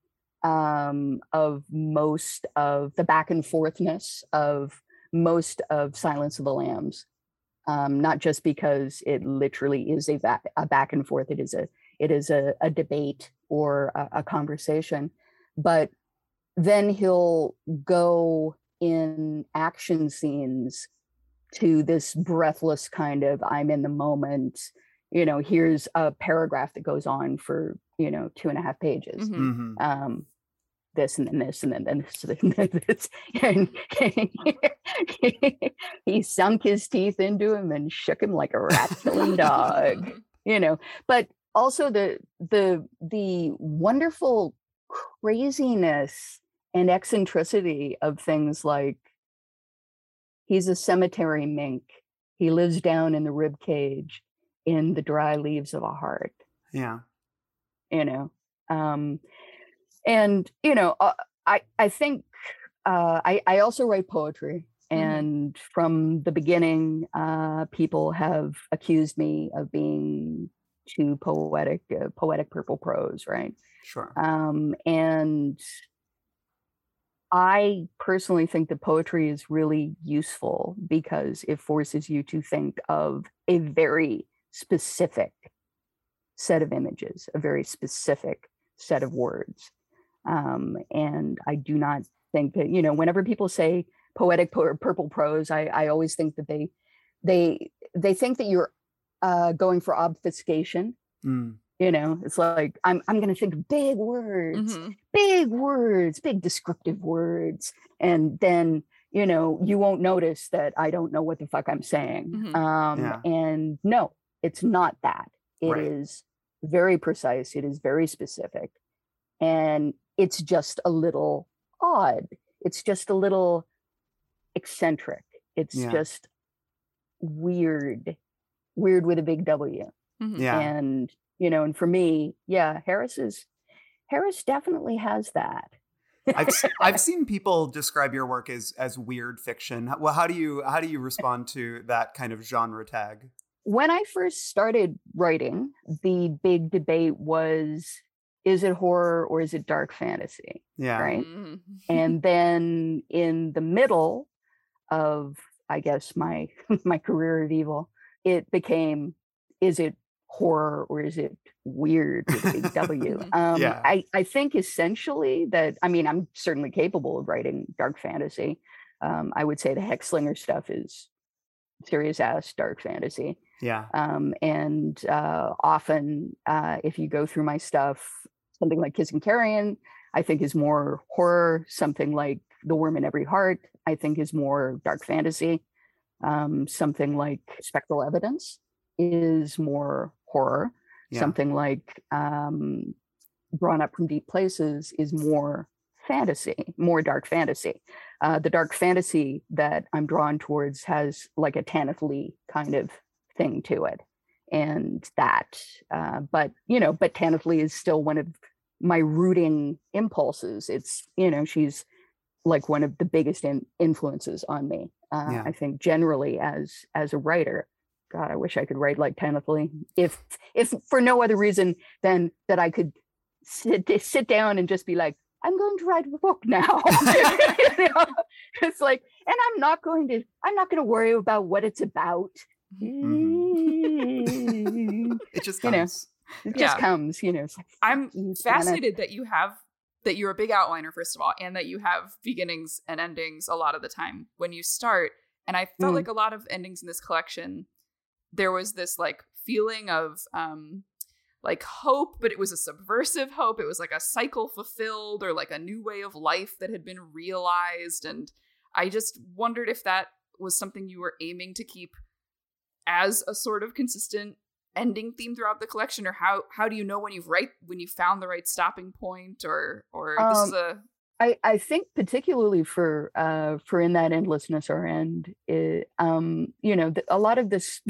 um, of most of the back and forthness of most of Silence of the Lambs, um, not just because it literally is a, va- a back and forth, it is a it is a, a debate or a, a conversation, but then he'll go in action scenes to this breathless kind of I'm in the moment, you know, here's a paragraph that goes on for, you know, two and a half pages. Mhm. hmm Um, this and then this and then, then this and then this. And he sunk his teeth into him and shook him like a rat-killing dog, you know. But also the the the wonderful craziness and eccentricity of things like he's a cemetery mink. He lives down in the rib cage in the dry leaves of a heart, Yeah. you know. Um, and, you know, uh, I, I think uh, I, I also write poetry. And from the beginning, uh, people have accused me of being too poetic, uh, poetic purple prose, right? Sure. Um, and I personally think that poetry is really useful because it forces you to think of a very specific set of images, a very specific set of words. Um, and I do not think that, you know, whenever people say poetic po- purple prose, I, I always think that they they they think that you're uh, going for obfuscation. Mm. You know, it's like I'm I'm going to think big words, Mhm. big words, big descriptive words, and then you know you won't notice that I don't know what the fuck I'm saying. Mhm. Um, Yeah. And no, it's not that. It Right. is very precise. It is very specific, and it's just a little odd. It's just a little eccentric. It's Yeah. just weird, weird with a big W. Mhm. Yeah. And you know, and for me, yeah, Harris is Harris definitely has that. I've s- I've seen people describe your work as as weird fiction. Well, how do you how do you respond to that kind of genre tag? When I first started writing, the big debate was, is it horror or is it dark fantasy? Yeah. Right. Mm-hmm. And then in the middle of, I guess, my my career of evil, it became, is it horror or is it weird with a big W? um, Yeah. I, I think essentially that, I mean, I'm certainly capable of writing dark fantasy. Um, I would say the Hexslinger stuff is serious ass dark fantasy. Yeah. Um, and uh, often, uh, if you go through my stuff, something like Kissing Carrion, I think is more horror. Something like The Worm in Every Heart, I think is more dark fantasy. Um, something like Spectral Evidence is more horror. Yeah. Something like um, Drawn Up from Deep Places is more fantasy, more dark fantasy. Uh, the dark fantasy that I'm drawn towards has like a Tanith Lee kind of thing to it. And that, uh, but, you know, but Tanith Lee is still one of my rooting impulses. It's, you know, she's like one of the biggest in- influences on me. Uh, Yeah. I think generally as, as a writer. God, I wish I could write like Tanith Lee. If, if for no other reason than that I could sit, sit down and just be like, I'm going to write a book now. You know? It's like, and I'm not going to, I'm not going to worry about what it's about. Mm-hmm. It just You know, comes. it Yeah. just comes, you know. It's like, I'm you, fascinated that you have that you're a big outliner, first of all, and that you have beginnings and endings a lot of the time when you start. And I felt Mm. like a lot of endings in this collection, there was this like feeling of um like hope, but it was a subversive hope. It was like a cycle fulfilled or like a new way of life that had been realized. And I just wondered if that was something you were aiming to keep as a sort of consistent ending theme throughout the collection, or how how do you know when you've right when you found the right stopping point, or or this is Um, a I, I think particularly for uh, for In That Endlessness or End, it, um, you know, th- a lot of this,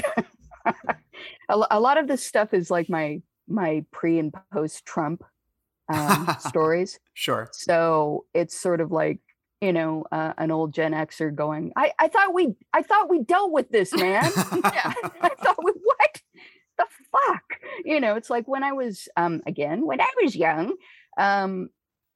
a, lo- a lot of this stuff is like my my pre and post Trump um, stories. Sure. So it's sort of like, you know, uh, an old Gen Xer going, I, I thought we I thought we dealt with this, man. yeah. I thought we what the fuck? You know, it's like when I was um again when I was young, um.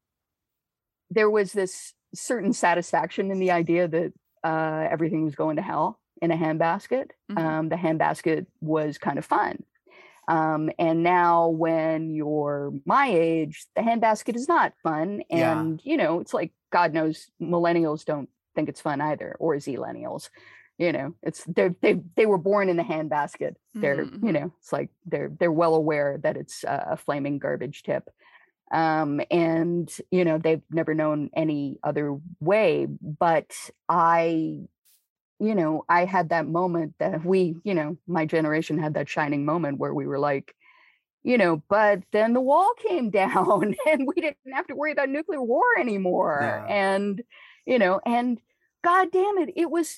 there was this certain satisfaction in the idea that uh, everything was going to hell in a handbasket. Mhm. Um, the handbasket was kind of fun. Um, and now when you're my age, the handbasket is not fun. Yeah. And, you know, it's like, God knows millennials don't think it's fun either, or Z-lennials. You know, it's they they they were born in the handbasket. They're, Mhm. you know, it's like they're they're well aware that it's a, a flaming garbage tip. Um, and, you know, they've never known any other way. But I, you know, I had that moment that we, you know, my generation had that shining moment where we were like, you know, but then the wall came down and we didn't have to worry about nuclear war anymore. Yeah. And, you know, and God damn it, it was,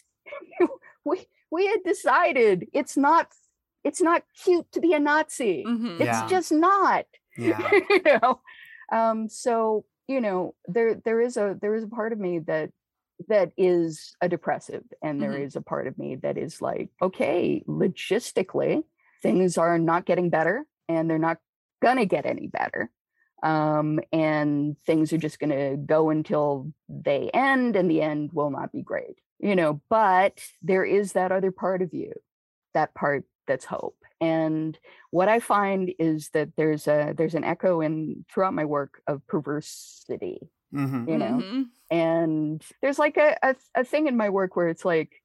we, we had decided it's not, it's not cute to be a Nazi. Mhm. It's Yeah. just not. Yeah. You know, um so you know there there is a there is a part of me that that is a depressive, and there Mhm. is a part of me that is like, okay, logistically things are not getting better and they're not gonna get any better, um and things are just gonna go until they end, and the end will not be great, you know. But there is that other part of you, that part that's hope. And what I find is that there's a there's an echo in throughout my work of perversity, Mm-hmm. you know. Mhm. And there's like a, a a thing in my work where it's like,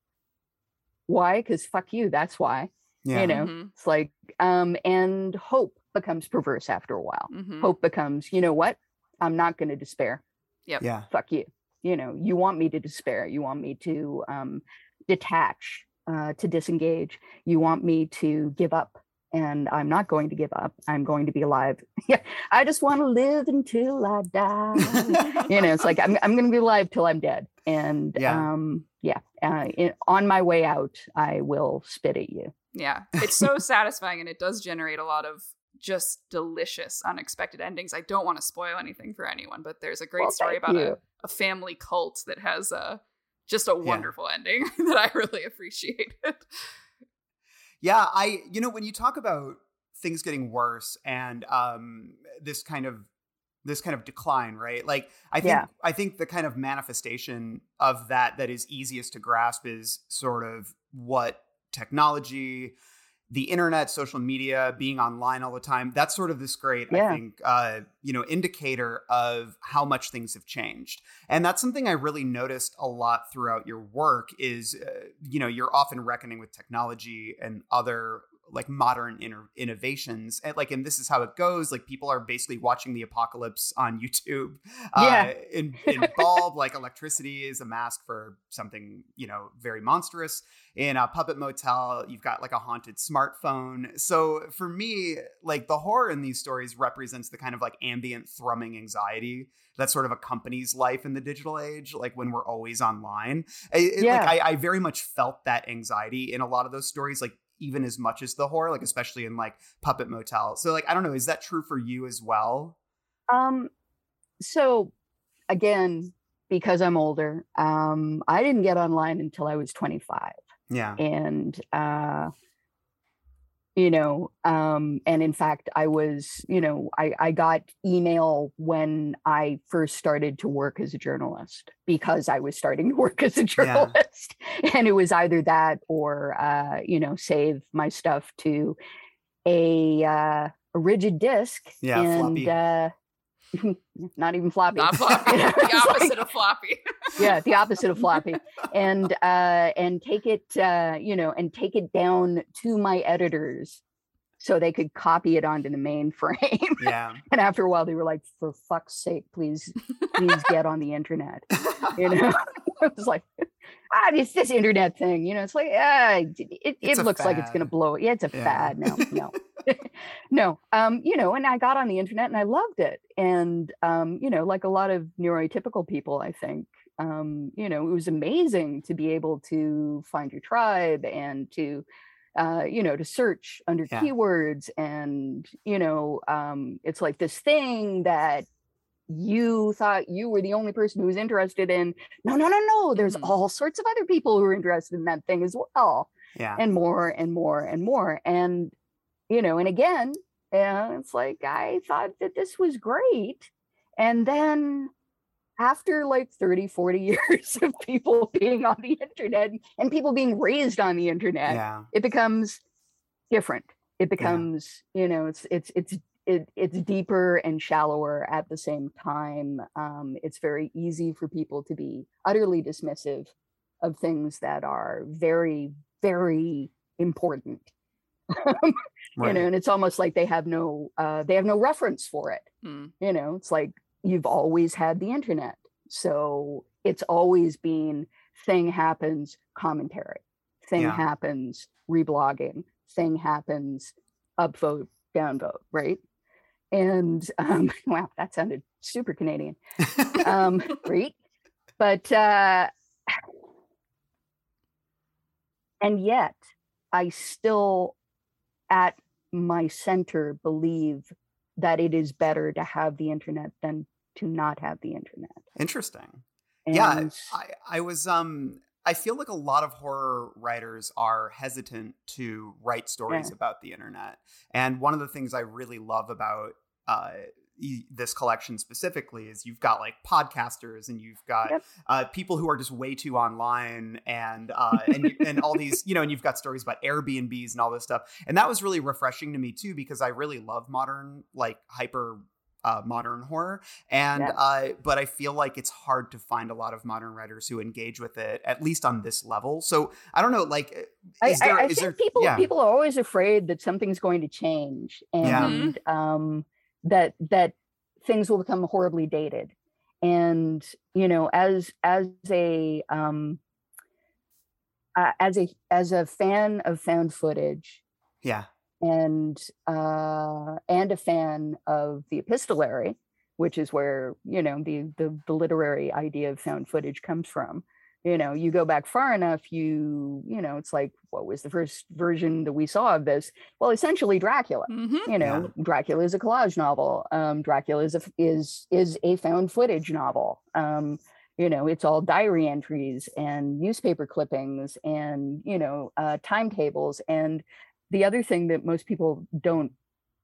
why? Because fuck you, that's why. Yeah. You know, Mhm. it's like, um, and hope becomes perverse after a while. Mhm. Hope becomes, you know what? I'm not going to despair. Yep. Yeah. Fuck you. You know, you want me to despair. You want me to um, detach, uh, to disengage. You want me to give up. And I'm not going to give up. I'm going to be alive. Yeah, I just want to live until I die. You know, it's like I'm I'm going to be alive till I'm dead. And Yeah. um, yeah, uh, in, on my way out, I will spit at you. Yeah, it's so satisfying, and it does generate a lot of just delicious, unexpected endings. I don't want to spoil anything for anyone, but there's a great Well, story thank about a, you. a family cult that has a just a wonderful ending that I really appreciated. Yeah, I, you know, when you talk about things getting worse and um, this kind of this kind of decline, right? Like I think Yeah. I think the kind of manifestation of that that is easiest to grasp is sort of what technology, the internet, social media, being online all the time, that's sort of this great, Yeah. I think, uh, you know, indicator of how much things have changed. And that's something I really noticed a lot throughout your work is, uh, you know, you're often reckoning with technology and other like modern inter- innovations. And like, and this is how it goes. Like people are basically watching the apocalypse on YouTube. Yeah. Uh, in, in Bulb, like electricity is a mask for something, you know, very monstrous. In a Puppet Motel, you've got like a haunted smartphone. So for me, like the horror in these stories represents the kind of like ambient thrumming anxiety that sort of accompanies life in the digital age, like when we're always online. It, Yeah. Like I, I very much felt that anxiety in a lot of those stories, like even as much as the horror, like especially in like Puppet Motel. So like, I don't know, is that true for you as well? Um, so again, because I'm older, um, I didn't get online until I was twenty-five. Yeah. And, uh, you know, um, and in fact, I was, you know, I, I got email when I first started to work as a journalist because I was starting to work as a journalist. Yeah. And it was either that or, uh, you know, save my stuff to a, uh, a rigid disk. Yeah, and, floppy. Uh, not even floppy. Not floppy. The opposite of floppy. Yeah, the opposite of floppy. And uh, and take it, uh, you know, and take it down to my editors so they could copy it onto the mainframe. Yeah. And after a while, they were like, "For fuck's sake, please, please get on the internet." You know, it was like, ah, it's this internet thing. You know, it's like, ah, it, it, It's it a looks like it's fad. going to blow. Yeah, it's a Yeah. fad. No, no. No, um, you know, and I got on the internet and I loved it. And, um, you know, like a lot of neurotypical people, I think, um, you know, it was amazing to be able to find your tribe and to, uh, you know, to search under Yeah. keywords. And, you know, um, it's like this thing that you thought you were the only person who was interested in. No, no, no, no. There's Mhm. all sorts of other people who are interested in that thing as well. Yeah. And more and more and more. And, you know, and again, uh, it's like I thought that this was great. And then after like thirty, forty years of people being on the internet and people being raised on the internet, Yeah. it becomes different. It becomes, you know, it's it's it's it, it's deeper and shallower at the same time. Um, it's very easy for people to be utterly dismissive of things that are very, very important. You Right. know, and it's almost like they have no uh they have no reference for it. Mm. You know, it's like you've always had the internet, so it's always been thing happens, commentary, thing Yeah. happens, reblogging, thing happens, upvote, downvote, right? And um wow, that sounded super Canadian. Um right, but uh and yet I still at my center believe that it is better to have the internet than to not have the internet. Interesting. And Yeah, I, I was um I feel like a lot of horror writers are hesitant to write stories Yeah. about the internet. And one of the things I really love about uh e- this collection specifically is you've got like podcasters and you've got Yep. uh, people who are just way too online and uh, and you- and all these, you know, and you've got stories about Airbnbs and all this stuff. And that was really refreshing to me too, because I really love modern, like hyper uh, modern horror. And Yeah. uh, but I feel like it's hard to find a lot of modern writers who engage with it, at least on this level. So I don't know, like, I, is there, I, I is think there, people yeah, people are always afraid that something's going to change Yeah. and um, that that things will become horribly dated. And you know, as as a um, uh, as a as a fan of found footage yeah, and uh, and a fan of the epistolary, which is where, you know, the, the the literary idea of found footage comes from. You know, you go back far enough, you you know, it's like, what was the first version that we saw of this? Well, essentially Dracula. Mm-hmm. You know, Dracula is a collage novel. Um, Dracula is a, is is a found footage novel. Um, you know, it's all diary entries and newspaper clippings and, you know, uh, timetables. And the other thing that most people don't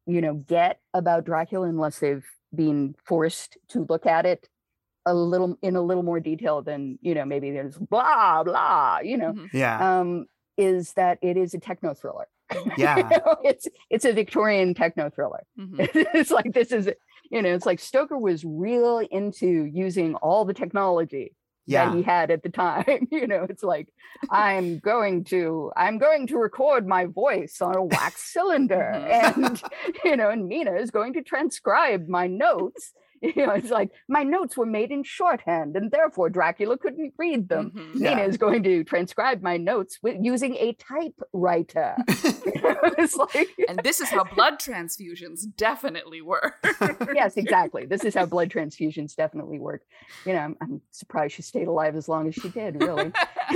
you know, get about Dracula unless they've been forced to look at it a little in a little more detail than, you know, maybe there's blah, blah, you know, Mhm. Yeah. um, is that it is a techno thriller. Yeah. You know, it's it's a Victorian techno thriller. Mhm. It's like this is, you know, it's like Stoker was real into using all the technology Yeah. that he had at the time. You know, it's like I'm going to I'm going to record my voice on a wax cylinder, Mhm. and you know, and Mina is going to transcribe my notes. You know, it's like my notes were made in shorthand, and therefore Dracula couldn't read them. Mhm. Yeah. Mina is going to transcribe my notes with using a typewriter. You know, it's like And this is how blood transfusions definitely work. yes, exactly. This is how blood transfusions definitely work. You know, I'm, I'm surprised she stayed alive as long as she did, really.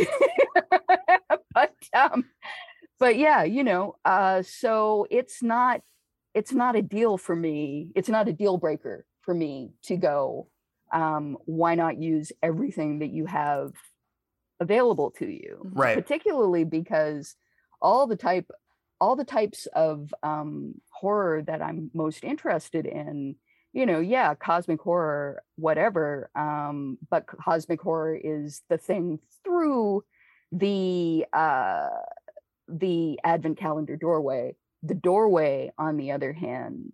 but um, but yeah, you know, uh, so it's not it's not a deal for me. It's not a deal breaker for me to go. Um, why not use everything that you have available to you? Right. Particularly because all the type all the types of um, horror that I'm most interested in, you know, yeah, cosmic horror, whatever, um, but cosmic horror is the thing through the uh, the Advent calendar doorway. The doorway, on the other hand,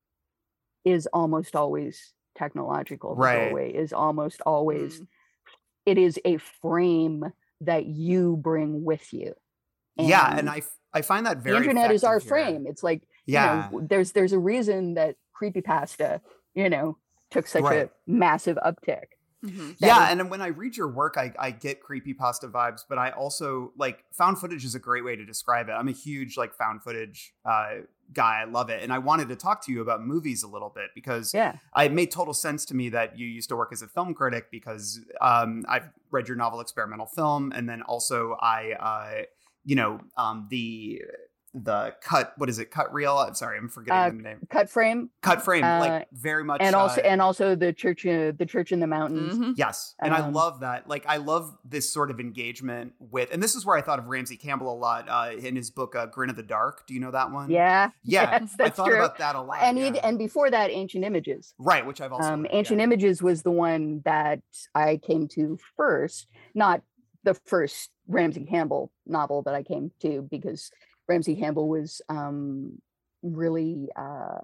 is almost always technological. The Right. doorway is almost always, Mm. it is a frame that you bring with you. Yeah, and I, f- I find that very the internet is our effective here. frame. It's like, Yeah. you know, there's there's a reason that creepypasta, you know, took such Right. a massive uptick. Mhm. That Yeah, is- and then when I read your work, I, I get creepypasta vibes, but I also, like, found footage is a great way to describe it. I'm a huge, like, found footage uh, guy. I love it. And I wanted to talk to you about movies a little bit because Yeah. it made total sense to me that you used to work as a film critic because um, I've read your novel Experimental Film. And then also I, uh, you know, um, the... the cut, what is it? Cut reel. I'm sorry, I'm forgetting Uh, the name. Cut frame. Cut frame, uh, like very much. And also uh, and also the church uh, the church in the mountains. Mhm. Yes. And I Um, love that. Like, I love this sort of engagement with, and this is where I thought of Ramsey Campbell a lot uh, in his book, uh, Grin of the Dark. Do you know that one? Yeah. Yeah. Yes, I that's thought true. about that a lot. and yeah. it, and before that, Ancient Images. Right, which I've also Um, read, Ancient yeah. Images was the one that I came to first, not the first Ramsey Campbell novel that I came to, because Ramsey Campbell was um, really, uh,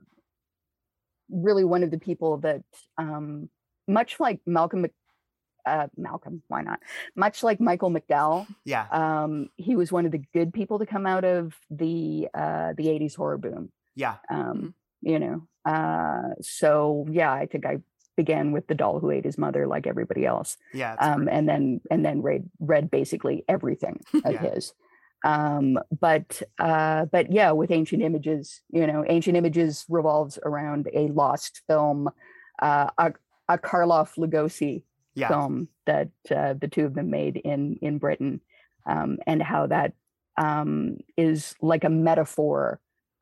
really one of the people that, um, much like Malcolm, Mc, uh, Malcolm, why not? Much like Michael McDowell, Yeah. um, he was one of the good people to come out of the uh, the eighties horror boom. Yeah. Um, you know, uh, so yeah, I think I began with The Doll Who Ate His Mother, like everybody else, Yeah. it's um, great. and then and then read read basically everything of Yeah. his. Um, but uh, but yeah, with Ancient Images, you know, Ancient Images revolves around a lost film, uh, a, a Karloff Lugosi Yeah. film that uh, the two of them made in in Britain, um, and how that um, is like a metaphor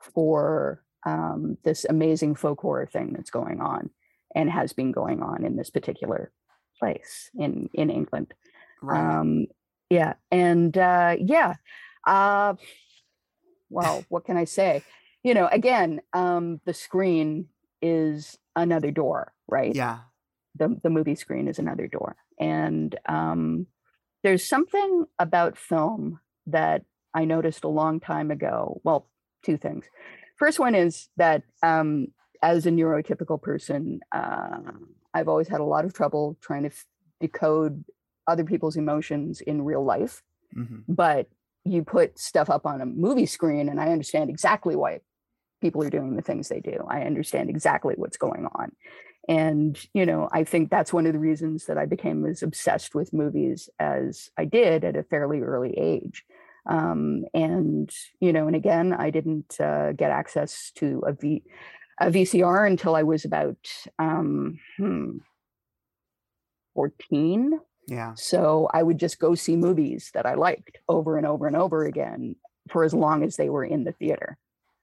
for um, this amazing folk horror thing that's going on and has been going on in this particular place in in England. Right. Um, yeah, and uh, yeah, uh, well, what can I say? You know, again, um, the screen is another door, right? yeah. the the movie screen is another door, and um, there's something about film that I noticed a long time ago. Well, two things. First one is that um, as a neurotypical person, uh, I've always had a lot of trouble trying to f- decode other people's emotions in real life. hmm But you put stuff up on a movie screen, and I understand exactly why people are doing the things they do. I understand exactly what's going on. And, you know, I think that's one of the reasons that I became as obsessed with movies as I did at a fairly early age. Um, and, you know, and again, I didn't uh, get access to a, v- a V C R until I was about um, hmm, fourteen. Yeah. So I would just go see movies that I liked over and over and over again for as long as they were in the theater.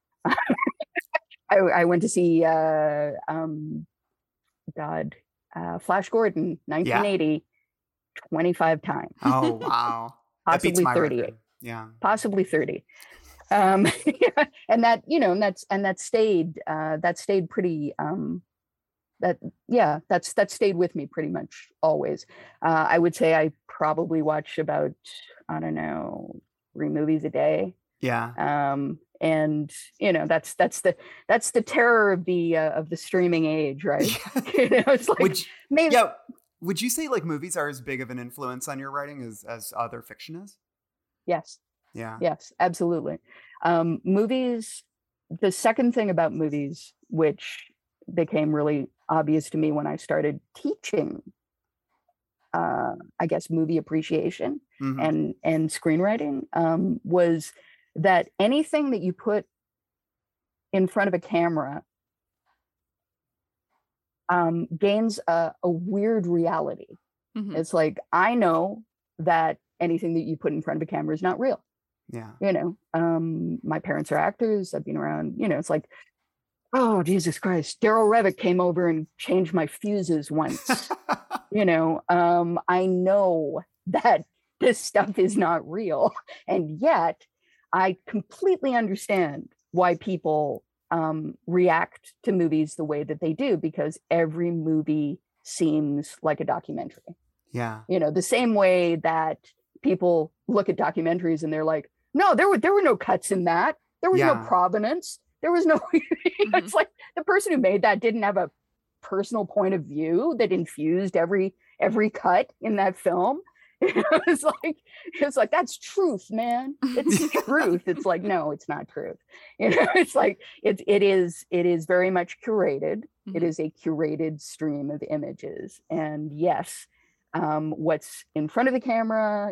I, I went to see, uh, um, God, uh, Flash Gordon, nineteen eighty, twenty-five times, Oh, wow. That beats possibly my thirty, record. Yeah. possibly thirty. um, and that, you know, and that's, and that stayed, uh, that stayed pretty, um, that, yeah, that's, that stayed with me pretty much always. Uh, I would say I probably watch about, I don't know, three movies a day. Yeah. Um, and you know, that's, that's the, that's the terror of the, uh, of the streaming age, right? You know, it's like, would you, maybe, yeah. Would you say like movies are as big of an influence on your writing as, as other fiction is? yes. Yeah. Yes, absolutely. Um, movies, the second thing about movies, which became really obvious to me when I started teaching, uh, I guess, movie appreciation Mhm. and, and screenwriting, um, was that anything that you put in front of a camera um, gains a, a weird reality. Mhm. It's like, I know that anything that you put in front of a camera is not real. Yeah. You know, um, my parents are actors. I've been around, you know, it's like, oh, Jesus Christ. Daryl Revick came over and changed my fuses once. You know, um, I know that this stuff is not real. And yet I completely understand why people um, react to movies the way that they do, because every movie seems like a documentary. Yeah. You know, the same way that people look at documentaries and they're like, no, there were there were no cuts in that. There was Yeah. no provenance. There was no, it's like the person who made that didn't have a personal point of view that infused every every cut in that film. It's like, it's like, that's truth, man. It's truth. It's like, no, it's not truth. You know, it's like, it, it is, it is very much curated. Mhm. It is a curated stream of images. And yes, um, what's in front of the camera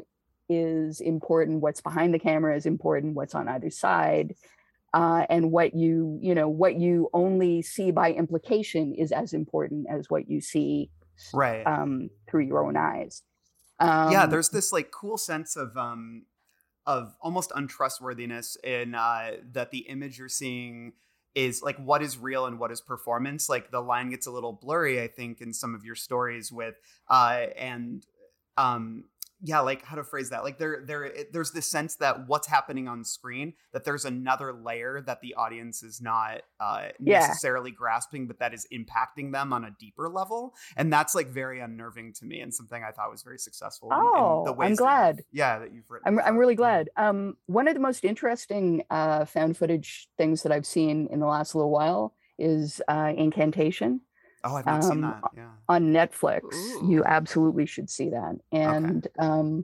is important. What's behind the camera is important. What's on either side. Uh, and what you, you know, what you only see by implication is as important as what you see Right. um, through your own eyes. Um, yeah. There's this like cool sense of, um, of almost untrustworthiness in, uh, that the image you're seeing is like what is real and what is performance. Like the line gets a little blurry, I think, in some of your stories with, uh, and, um, yeah, like how to phrase that. Like there, there, it, there's this sense that what's happening on screen, that there's another layer that the audience is not uh, Yeah. necessarily grasping, but that is impacting them on a deeper level. And that's like very unnerving to me, and something I thought was very successful. in- in Oh, the I'm ways that glad. you've- yeah, that you've written. I'm, I'm about. really Yeah. glad. Um, one of the most interesting uh, found footage things that I've seen in the last little while is uh, Incantation Oh, I've not seen um, that. Yeah. on Netflix. Ooh. You absolutely should see that. And um,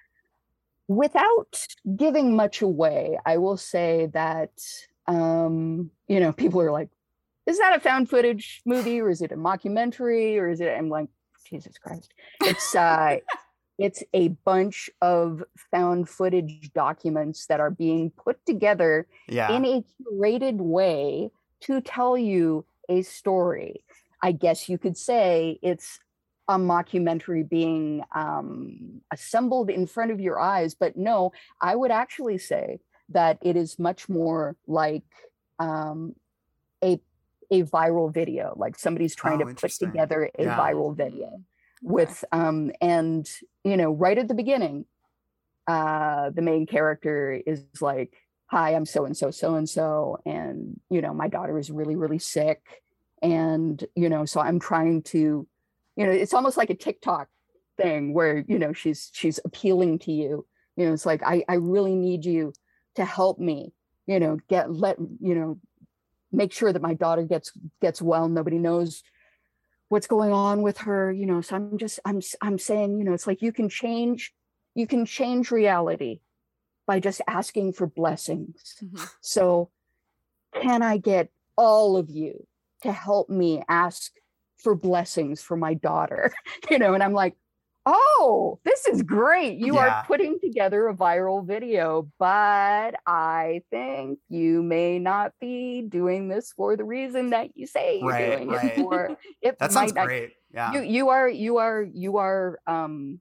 without giving much away, I will say that, um, you know, people are like, is that a found footage movie, or is it a mockumentary, or is it, I'm like, Jesus Christ. It's, uh, it's a bunch of found footage documents that are being put together Yeah. in a curated way to tell you a story. I guess you could say it's a mockumentary being um, assembled in front of your eyes, but no, I would actually say that it is much more like um, a a viral video, like somebody's trying Oh, to put interesting. together a Yeah. viral video with, um, and you know, right at the beginning, uh, the main character is like, hi, I'm so and so, so and so, and you know, my daughter is really, really sick. And, you know, so I'm trying to, you know, it's almost like a TikTok thing where, you know, she's, she's appealing to you, you know, it's like, I, I really need you to help me, you know, get, let, you know, make sure that my daughter gets, gets well. Nobody knows what's going on with her, you know, so I'm just, I'm, I'm saying, you know, it's like, you can change, you can change reality by just asking for blessings. Mhm. So can I get all of you to help me ask for blessings for my daughter? You know, and I'm like, oh, this is great. You Yeah. are putting together a viral video, but I think you may not be doing this for the reason that you say you're Right, doing right. it for. It That sounds might not- great. Yeah. You you are you are you are um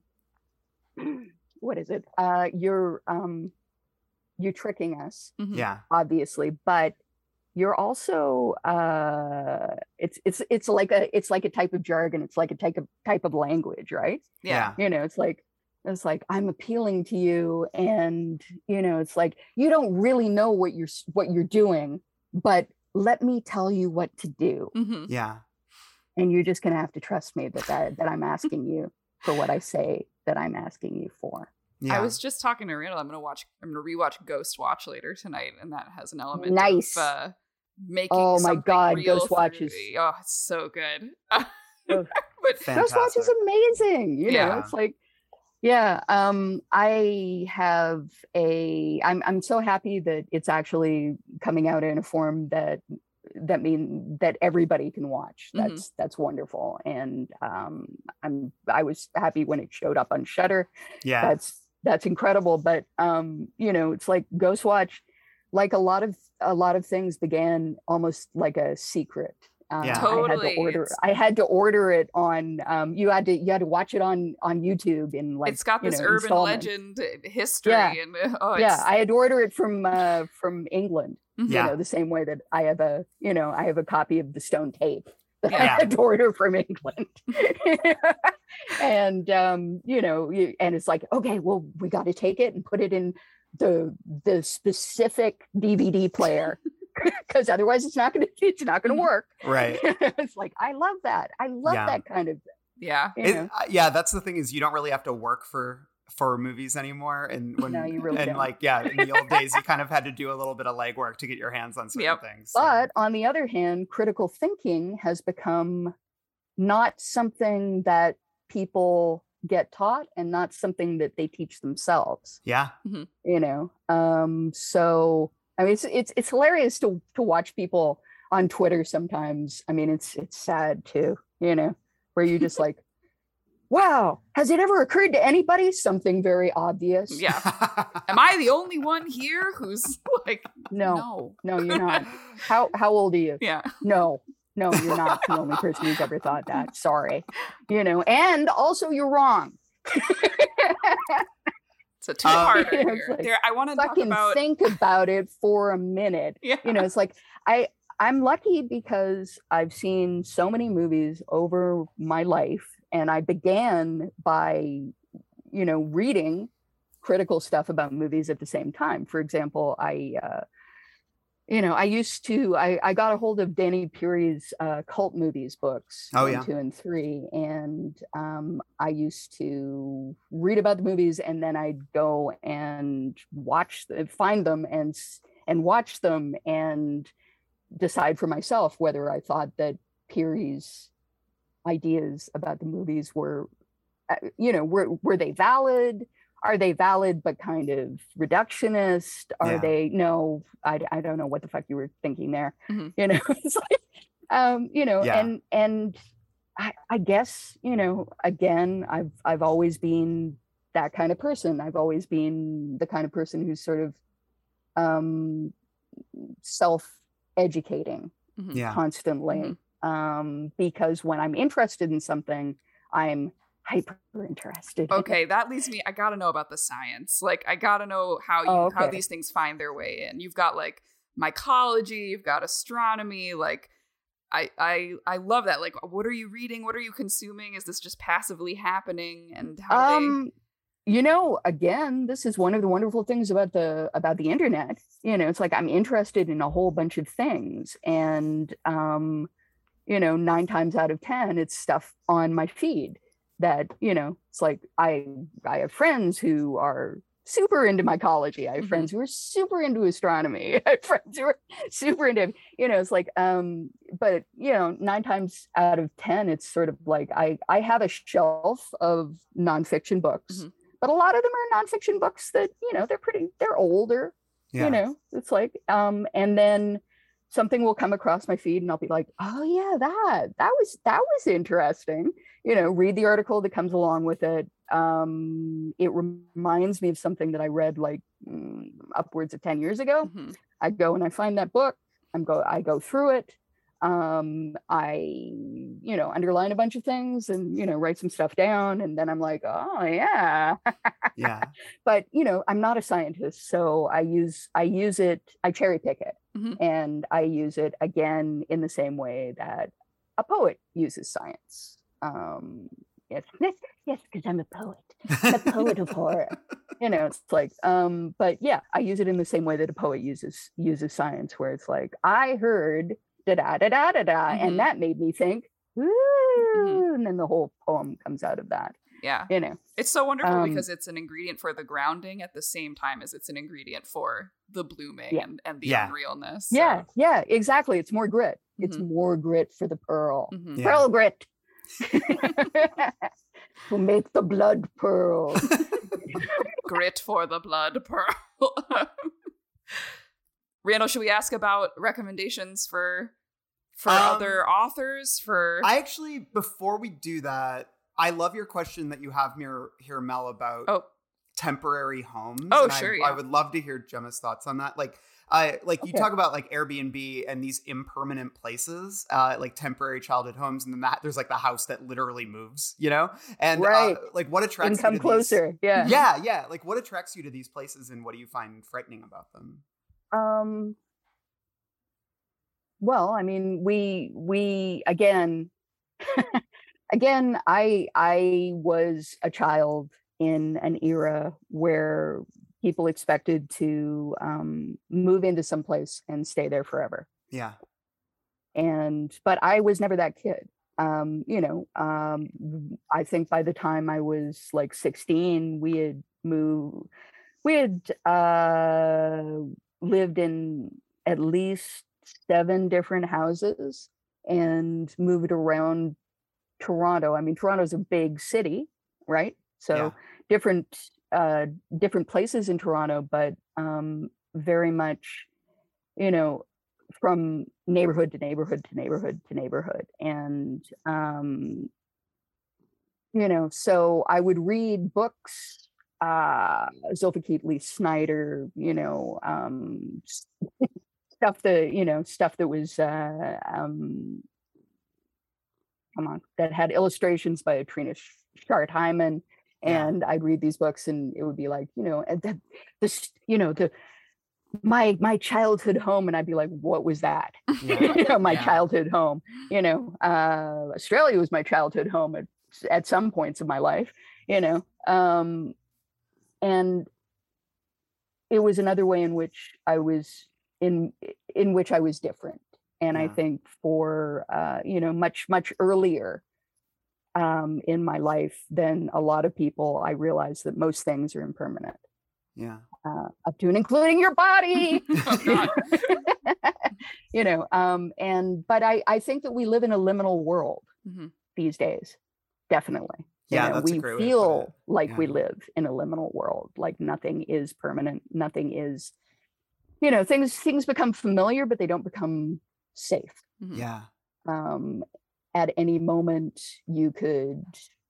what is it? Uh you're um you're tricking us, Mhm. yeah. obviously, but you're also uh it's it's it's like a it's like a type of jargon, it's like a type of type of language, right? Yeah. You know, it's like It's like, I'm appealing to you, and you know, it's like, you don't really know what you're what you're doing, but let me tell you what to do. Mm-hmm. Yeah. And you're just gonna have to trust me that that, that I'm asking you for what I say that I'm asking you for. Yeah. I was just talking to Randall. I'm gonna watch. I'm gonna rewatch Ghost Watch later tonight, and that has an element Nice. of uh, making. Oh my something God, real Ghost Watch through- is- oh, it's so good. Oh. but Fantastic. Ghost Watch is amazing. You know, Yeah. it's like, yeah. Um, I have a. I'm I'm so happy that it's actually coming out in a form that that mean that everybody can watch. Mhm. That's that's wonderful, and um, I'm I was happy when it showed up on Shudder. Yeah. That's that's incredible. But um, you know, it's like Ghost Watch, like a lot of a lot of things began almost like a secret. Uh, Yeah. I had Totally. to order. It's- I had to order it on. Um, you had to. You had to watch it on on YouTube in like. it's got you this know, urban installments. legend history, Yeah. and uh, oh, it's, Yeah, I had to order it from uh, from England. Mhm. Yeah. You know, the same way that I have a. You know, I have a copy of the Stone Tape that I Yeah. had to order from England. And um, you know, you, and it's like, okay, well, we got to take it and put it in the the specific D V D player. Because otherwise it's not gonna it's not gonna work. Right. It's like, I love that. I love Yeah. that kind of yeah. you It- know. uh, yeah, that's the thing, is you don't really have to work for for movies anymore. And when No, you really and don't. like, yeah, in the old days you kind of had to do a little bit of legwork to get your hands on certain Yep. things. so- But on the other hand, critical thinking has become not something that people get taught and not something that they teach themselves. yeah. You know, um, so I mean, it's it's it's hilarious to to watch people on Twitter sometimes. I mean, it's it's sad too. You know, where you just like, wow, has it ever occurred to anybody something very obvious? Yeah. Am I the only one here who's like, No, no? no, you're not. How how old are you? Yeah. No, no, you're not the only person who's ever thought that. Sorry. You know, and also you're wrong. It's a two-parter Um, here. it's like, there, I want to talk Fucking about. think about it for a minute. Yeah. You know, it's like I I'm lucky because I've seen so many movies over my life, and I began by, you know, reading critical stuff about movies at the same time. For example, I uh you know, I used to, I, I got a hold of Danny Puri's uh, cult movies books, Oh, one, yeah. two, and three. And um, I used to read about the movies, and then I'd go and watch, th- find them and s- and watch them and decide for myself whether I thought that Puri's ideas about the movies were, uh, you know, were were they valid? Are they valid but kind of reductionist? Are Yeah. they no? I, I don't know what the fuck you were thinking there. Mhm. You know, it's like, um, you know, Yeah. and and I, I guess, you know, again, I've I've always been that kind of person. I've always been the kind of person who's sort of um, self-educating Mhm. Yeah. constantly, um, because when I'm interested in something, I'm hyper interested. Okay, that leads me. I gotta know about the science. Like, I gotta know how you Oh, how okay. these things find their way in. You've got like mycology, you've got astronomy. Like, I I I love that. Like, what are you reading? What are you consuming? Is this just passively happening? And how um you know, again, this is one of the wonderful things about the about the internet. You know, it's like I'm interested in a whole bunch of things, and um you know, nine times out of ten it's stuff on my feed that, you know, it's like I I have friends who are super into mycology. I have Mhm. friends who are super into astronomy. I have friends who are super into, you know, it's like, um, but you know, nine times out of ten, it's sort of like I I have a shelf of nonfiction books, Mhm. but a lot of them are nonfiction books that, you know, they're pretty, they're older, Yeah. you know, it's like, um, and then something will come across my feed and I'll be like, oh yeah, that, that was, that was interesting. You know, read the article that comes along with it. Um, it reminds me of something that I read like mm, upwards of ten years ago. Mhm. I go and I find that book. I'm go, I go through it. Um, I, you know, underline a bunch of things and, you know, write some stuff down. And then I'm like, oh yeah. Yeah. But, you know, I'm not a scientist. So I use, I use it, I cherry pick it. Mhm. And I use it again in the same way that a poet uses science. Um, yes, yes, yes, because I'm a poet. I'm a poet of horror. You know, it's like, um, but yeah, I use it in the same way that a poet uses uses science, where it's like, I heard da da da da da da, Mhm. and that made me think, ooh, Mhm. and then the whole poem comes out of that. Yeah. You know, It's so wonderful Um, because it's an ingredient for the grounding at the same time as it's an ingredient for the blooming Yeah. and, and the Yeah. unrealness. yeah, yeah, exactly. It's more grit. It's Mhm. more grit for the pearl. Mhm. Yeah. Pearl grit. To make the blood pearl. Grit for the blood pearl. Randall, should we ask about recommendations for for Um, other authors? For I actually, before we do that, I love your question that you have here, here Mel, about oh temporary homes. Oh, and I- sure, I, yeah. would love to hear Gemma's thoughts on that. Like, I like you Okay. talk about like Airbnb and these impermanent places, uh, like temporary childhood homes, and then that there's like the house that literally moves, you know, and Right. uh, like what attracts And come you to closer. These, Yeah. yeah, yeah. Like what attracts you to these places, and what do you find frightening about them? Um, well, I mean, we we again, again, I I was a child in an era where people expected to um, move into some place and stay there forever. Yeah, And but I was never that kid. Um, you know, um, I think by the time I was like sixteen, we had moved. We had uh, lived in at least seven different houses and moved around Toronto. I mean, Toronto's a big city, right? So Yeah. different uh, different places in Toronto, but um, very much, you know, from neighborhood to neighborhood to neighborhood to neighborhood, and um, you know, so I would read books. Uh, Zilpha Keatley Snyder, you know, um, stuff that you know, stuff that was uh, um, come on, that had illustrations by Trina Schardt-Hyman, and I'd read these books, and it would be like, you know, and the, this, you know, the my my childhood home, and I'd be like, what was that? Yeah. You know, my Yeah. childhood home. You know, uh, Australia was my childhood home at at some points of my life. You know, um, and it was another way in which I was in in which I was different. And I Yeah. think for uh, you know, much much earlier um, in my life than a lot of people, I realized that most things are impermanent, Yeah. uh, up to and including your body. Oh, God. You know, um, and but I I think that we live in a liminal world Mhm. these days, definitely. You Yeah, know, that's a we great way to put feel it. like we Yeah. live in a liminal world, like nothing is permanent, nothing is, you know, things things become familiar, but they don't become safe. Mhm. Yeah. Um, at any moment, you could,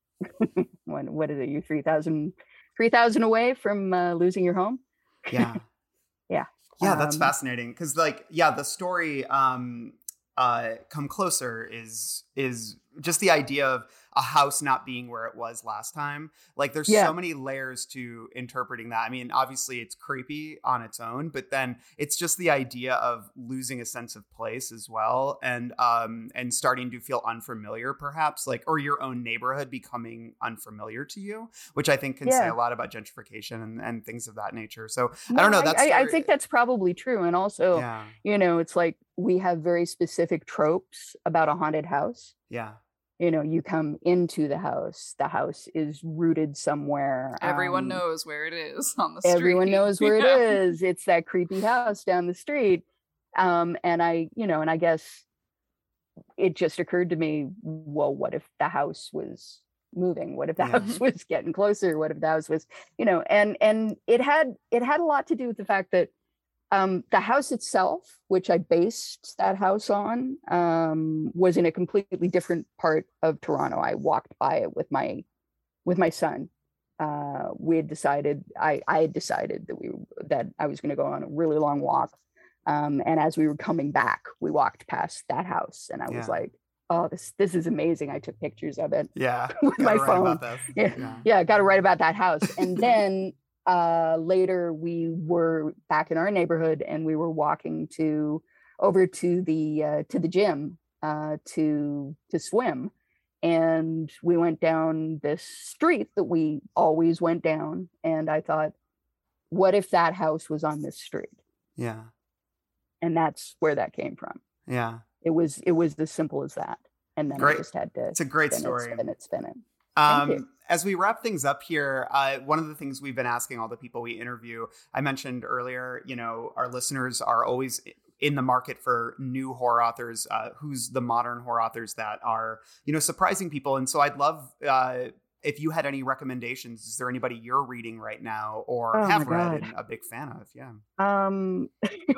when what is it? You're three thousand three thousand away from uh, losing your home. Yeah. Yeah. Yeah, that's Um, fascinating. Cause like, yeah, the story um uh Come Closer is is just the idea of a house not being where it was last time. Like there's Yeah. so many layers to interpreting that. I mean, obviously it's creepy on its own, but then it's just the idea of losing a sense of place as well, and um and starting to feel unfamiliar perhaps, like, or your own neighborhood becoming unfamiliar to you, which I think can say Yeah. a lot about gentrification and, and things of that nature. So I No, don't know. That's I, I think that's probably true. And also, yeah. you know, it's like we have very specific tropes about a haunted house. Yeah. You know, you come into the house, the house is rooted somewhere. Everyone um, knows where it is on the street. Everyone knows where Yeah. it is. It's that creepy house down the street. Um, and I, you know, and I guess it just occurred to me, well, what if the house was moving? What if the Yeah. house was getting closer? What if the house was, you know, and and it had it had a lot to do with the fact that um, the house itself, which I based that house on, um, was in a completely different part of Toronto. I walked by it with my with my son. Uh, we had decided, I, I had decided that we that I was going to go on a really long walk. Um, and as we were coming back, we walked past that house, and I was Yeah. like, "Oh, this this is amazing!" I took pictures of it. Yeah. With Gotta my write phone. about this. Yeah. Yeah. Yeah, got to write about that house. And then uh, later we were back in our neighborhood, and we were walking to over to the uh, to the gym uh, to to swim. and we went down this street that we always went down. And I thought, what if that house was on this street? Yeah. And that's where that came from. Yeah. It was it was as simple as that. And then Great. I just had to It's a great spin story. It, spin it, spin it. Um, as we wrap things up here, uh, one of the things we've been asking all the people we interview, I mentioned earlier, you know, our listeners are always in the market for new horror authors, uh, who's the modern horror authors that are, you know, surprising people. And so I'd love, uh, if you had any recommendations. Is there anybody you're reading right now or Oh have my read God. and a big fan of? Yeah. Um,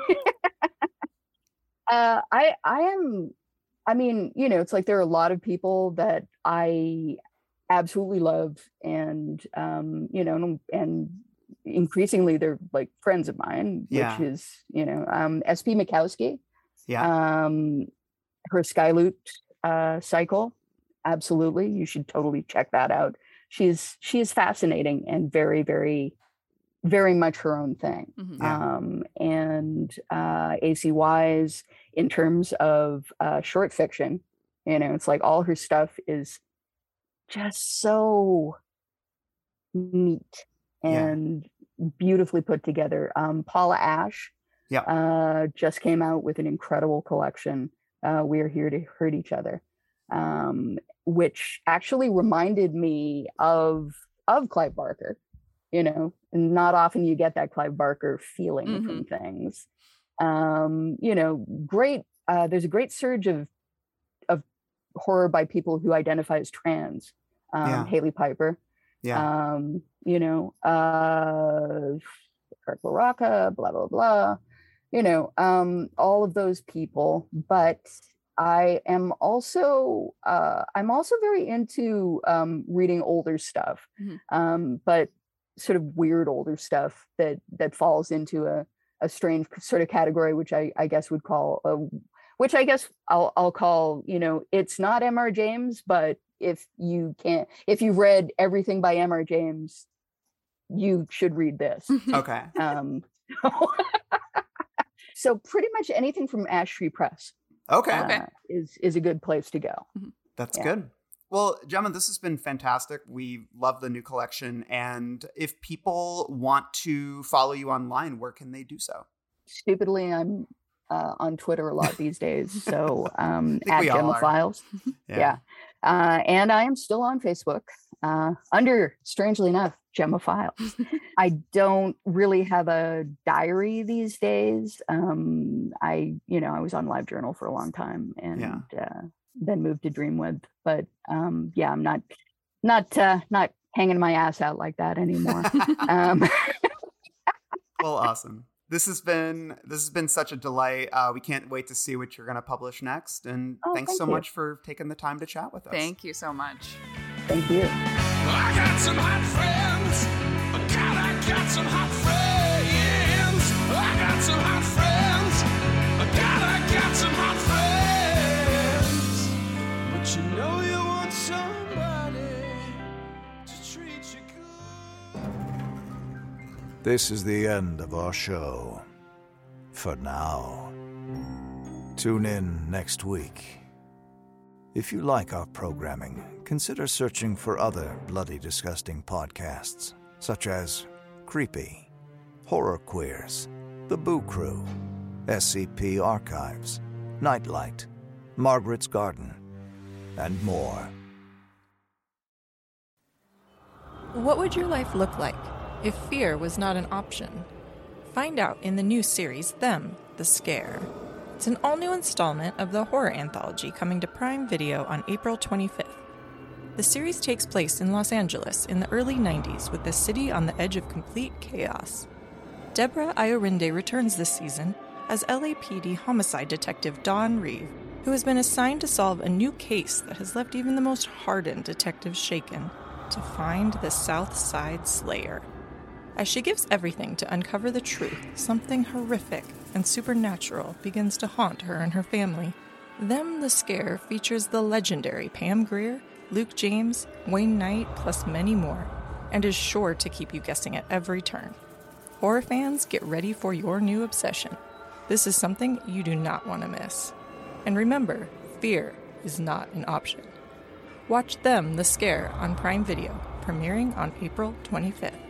uh, I I am. I mean, you know, it's like there are a lot of people that I absolutely love, and um, you know, and, and increasingly they're like friends of mine, Yeah. which is, you know, um, S P Mikowski, Yeah. um, her Skyloot uh, cycle. Absolutely, you should totally check that out. She's she is fascinating and very, very, very much her own thing. Mhm. Yeah. Um, and uh, A C Wise, in terms of uh, short fiction, you know, it's like all her stuff is just so neat Yeah. and beautifully put together. Um, Paula Ash Yeah. uh, just came out with an incredible collection. Uh, We Are Here to Hurt Each Other, um, which actually reminded me of of Clive Barker. You know, and not often you get that Clive Barker feeling from things. Um, you know, great. Uh, there's a great surge of of horror by people who identify as trans. Um, Yeah. Haley Piper. Yeah. Um, you know, uh, Kirk LaRocca, blah blah blah. You know, um, all of those people. But I am also uh, I'm also very into um, reading older stuff, Mhm. um, but sort of weird older stuff that that falls into a, a strange sort of category, which I, I guess would call a, which I guess I'll I'll call, you know, it's not M R James, but if you can't if you've read everything by M R James, you should read this. Okay. um, so pretty much anything from Ash Tree Press Okay. uh, is is a good place to go. That's Yeah. good. Well, Gemma, this has been fantastic. We love the new collection. And if people want to follow you online, where can they do so? Stupidly, I'm uh, on Twitter a lot these days, so um, think at we all Gemma are. Files. Yeah, uh, and I am still on Facebook uh, under, strangely enough, Gemma Files. I don't really have a diary these days. Um, I, you know, I was on LiveJournal for a long time, and Yeah. uh, then moved to Dreamweb. But um, yeah, I'm not, not, uh, not hanging my ass out like that anymore. um, Well, awesome. This has been this has been such a delight. Uh, we can't wait to see what you're going to publish next. And Oh, thanks thank so you. much for taking the time to chat with us. Thank you so much. Thank you. I got some hot friends. God, I got some hot friends. I got some hot friends. God, I got some hot friends. But you know you want somebody to treat you good. This is the end of our show. For now. Tune in next week. If you like our programming, consider searching for other bloody disgusting podcasts, such as Creepy, Horror Queers, The Boo Crew, S C P Archives, Nightlight, Margaret's Garden, and more. What would your life look like if fear was not an option? Find out in the new series, Them, the Scare. It's an all-new installment of the horror anthology coming to Prime Video on April twenty-fifth. The series takes place in Los Angeles in the early nineties with the city on the edge of complete chaos. Deborah Iorinde returns this season as L A P D homicide detective Dawn Reeve, who has been assigned to solve a new case that has left even the most hardened detectives shaken, to find the South Side Slayer. As she gives everything to uncover the truth, something horrific and supernatural begins to haunt her and her family. Them, the Scare features the legendary Pam Grier, Luke James, Wayne Knight, plus many more, and is sure to keep you guessing at every turn. Horror fans, get ready for your new obsession. This is something you do not want to miss. And remember, fear is not an option. Watch Them, the Scare on Prime Video, premiering on April twenty-fifth.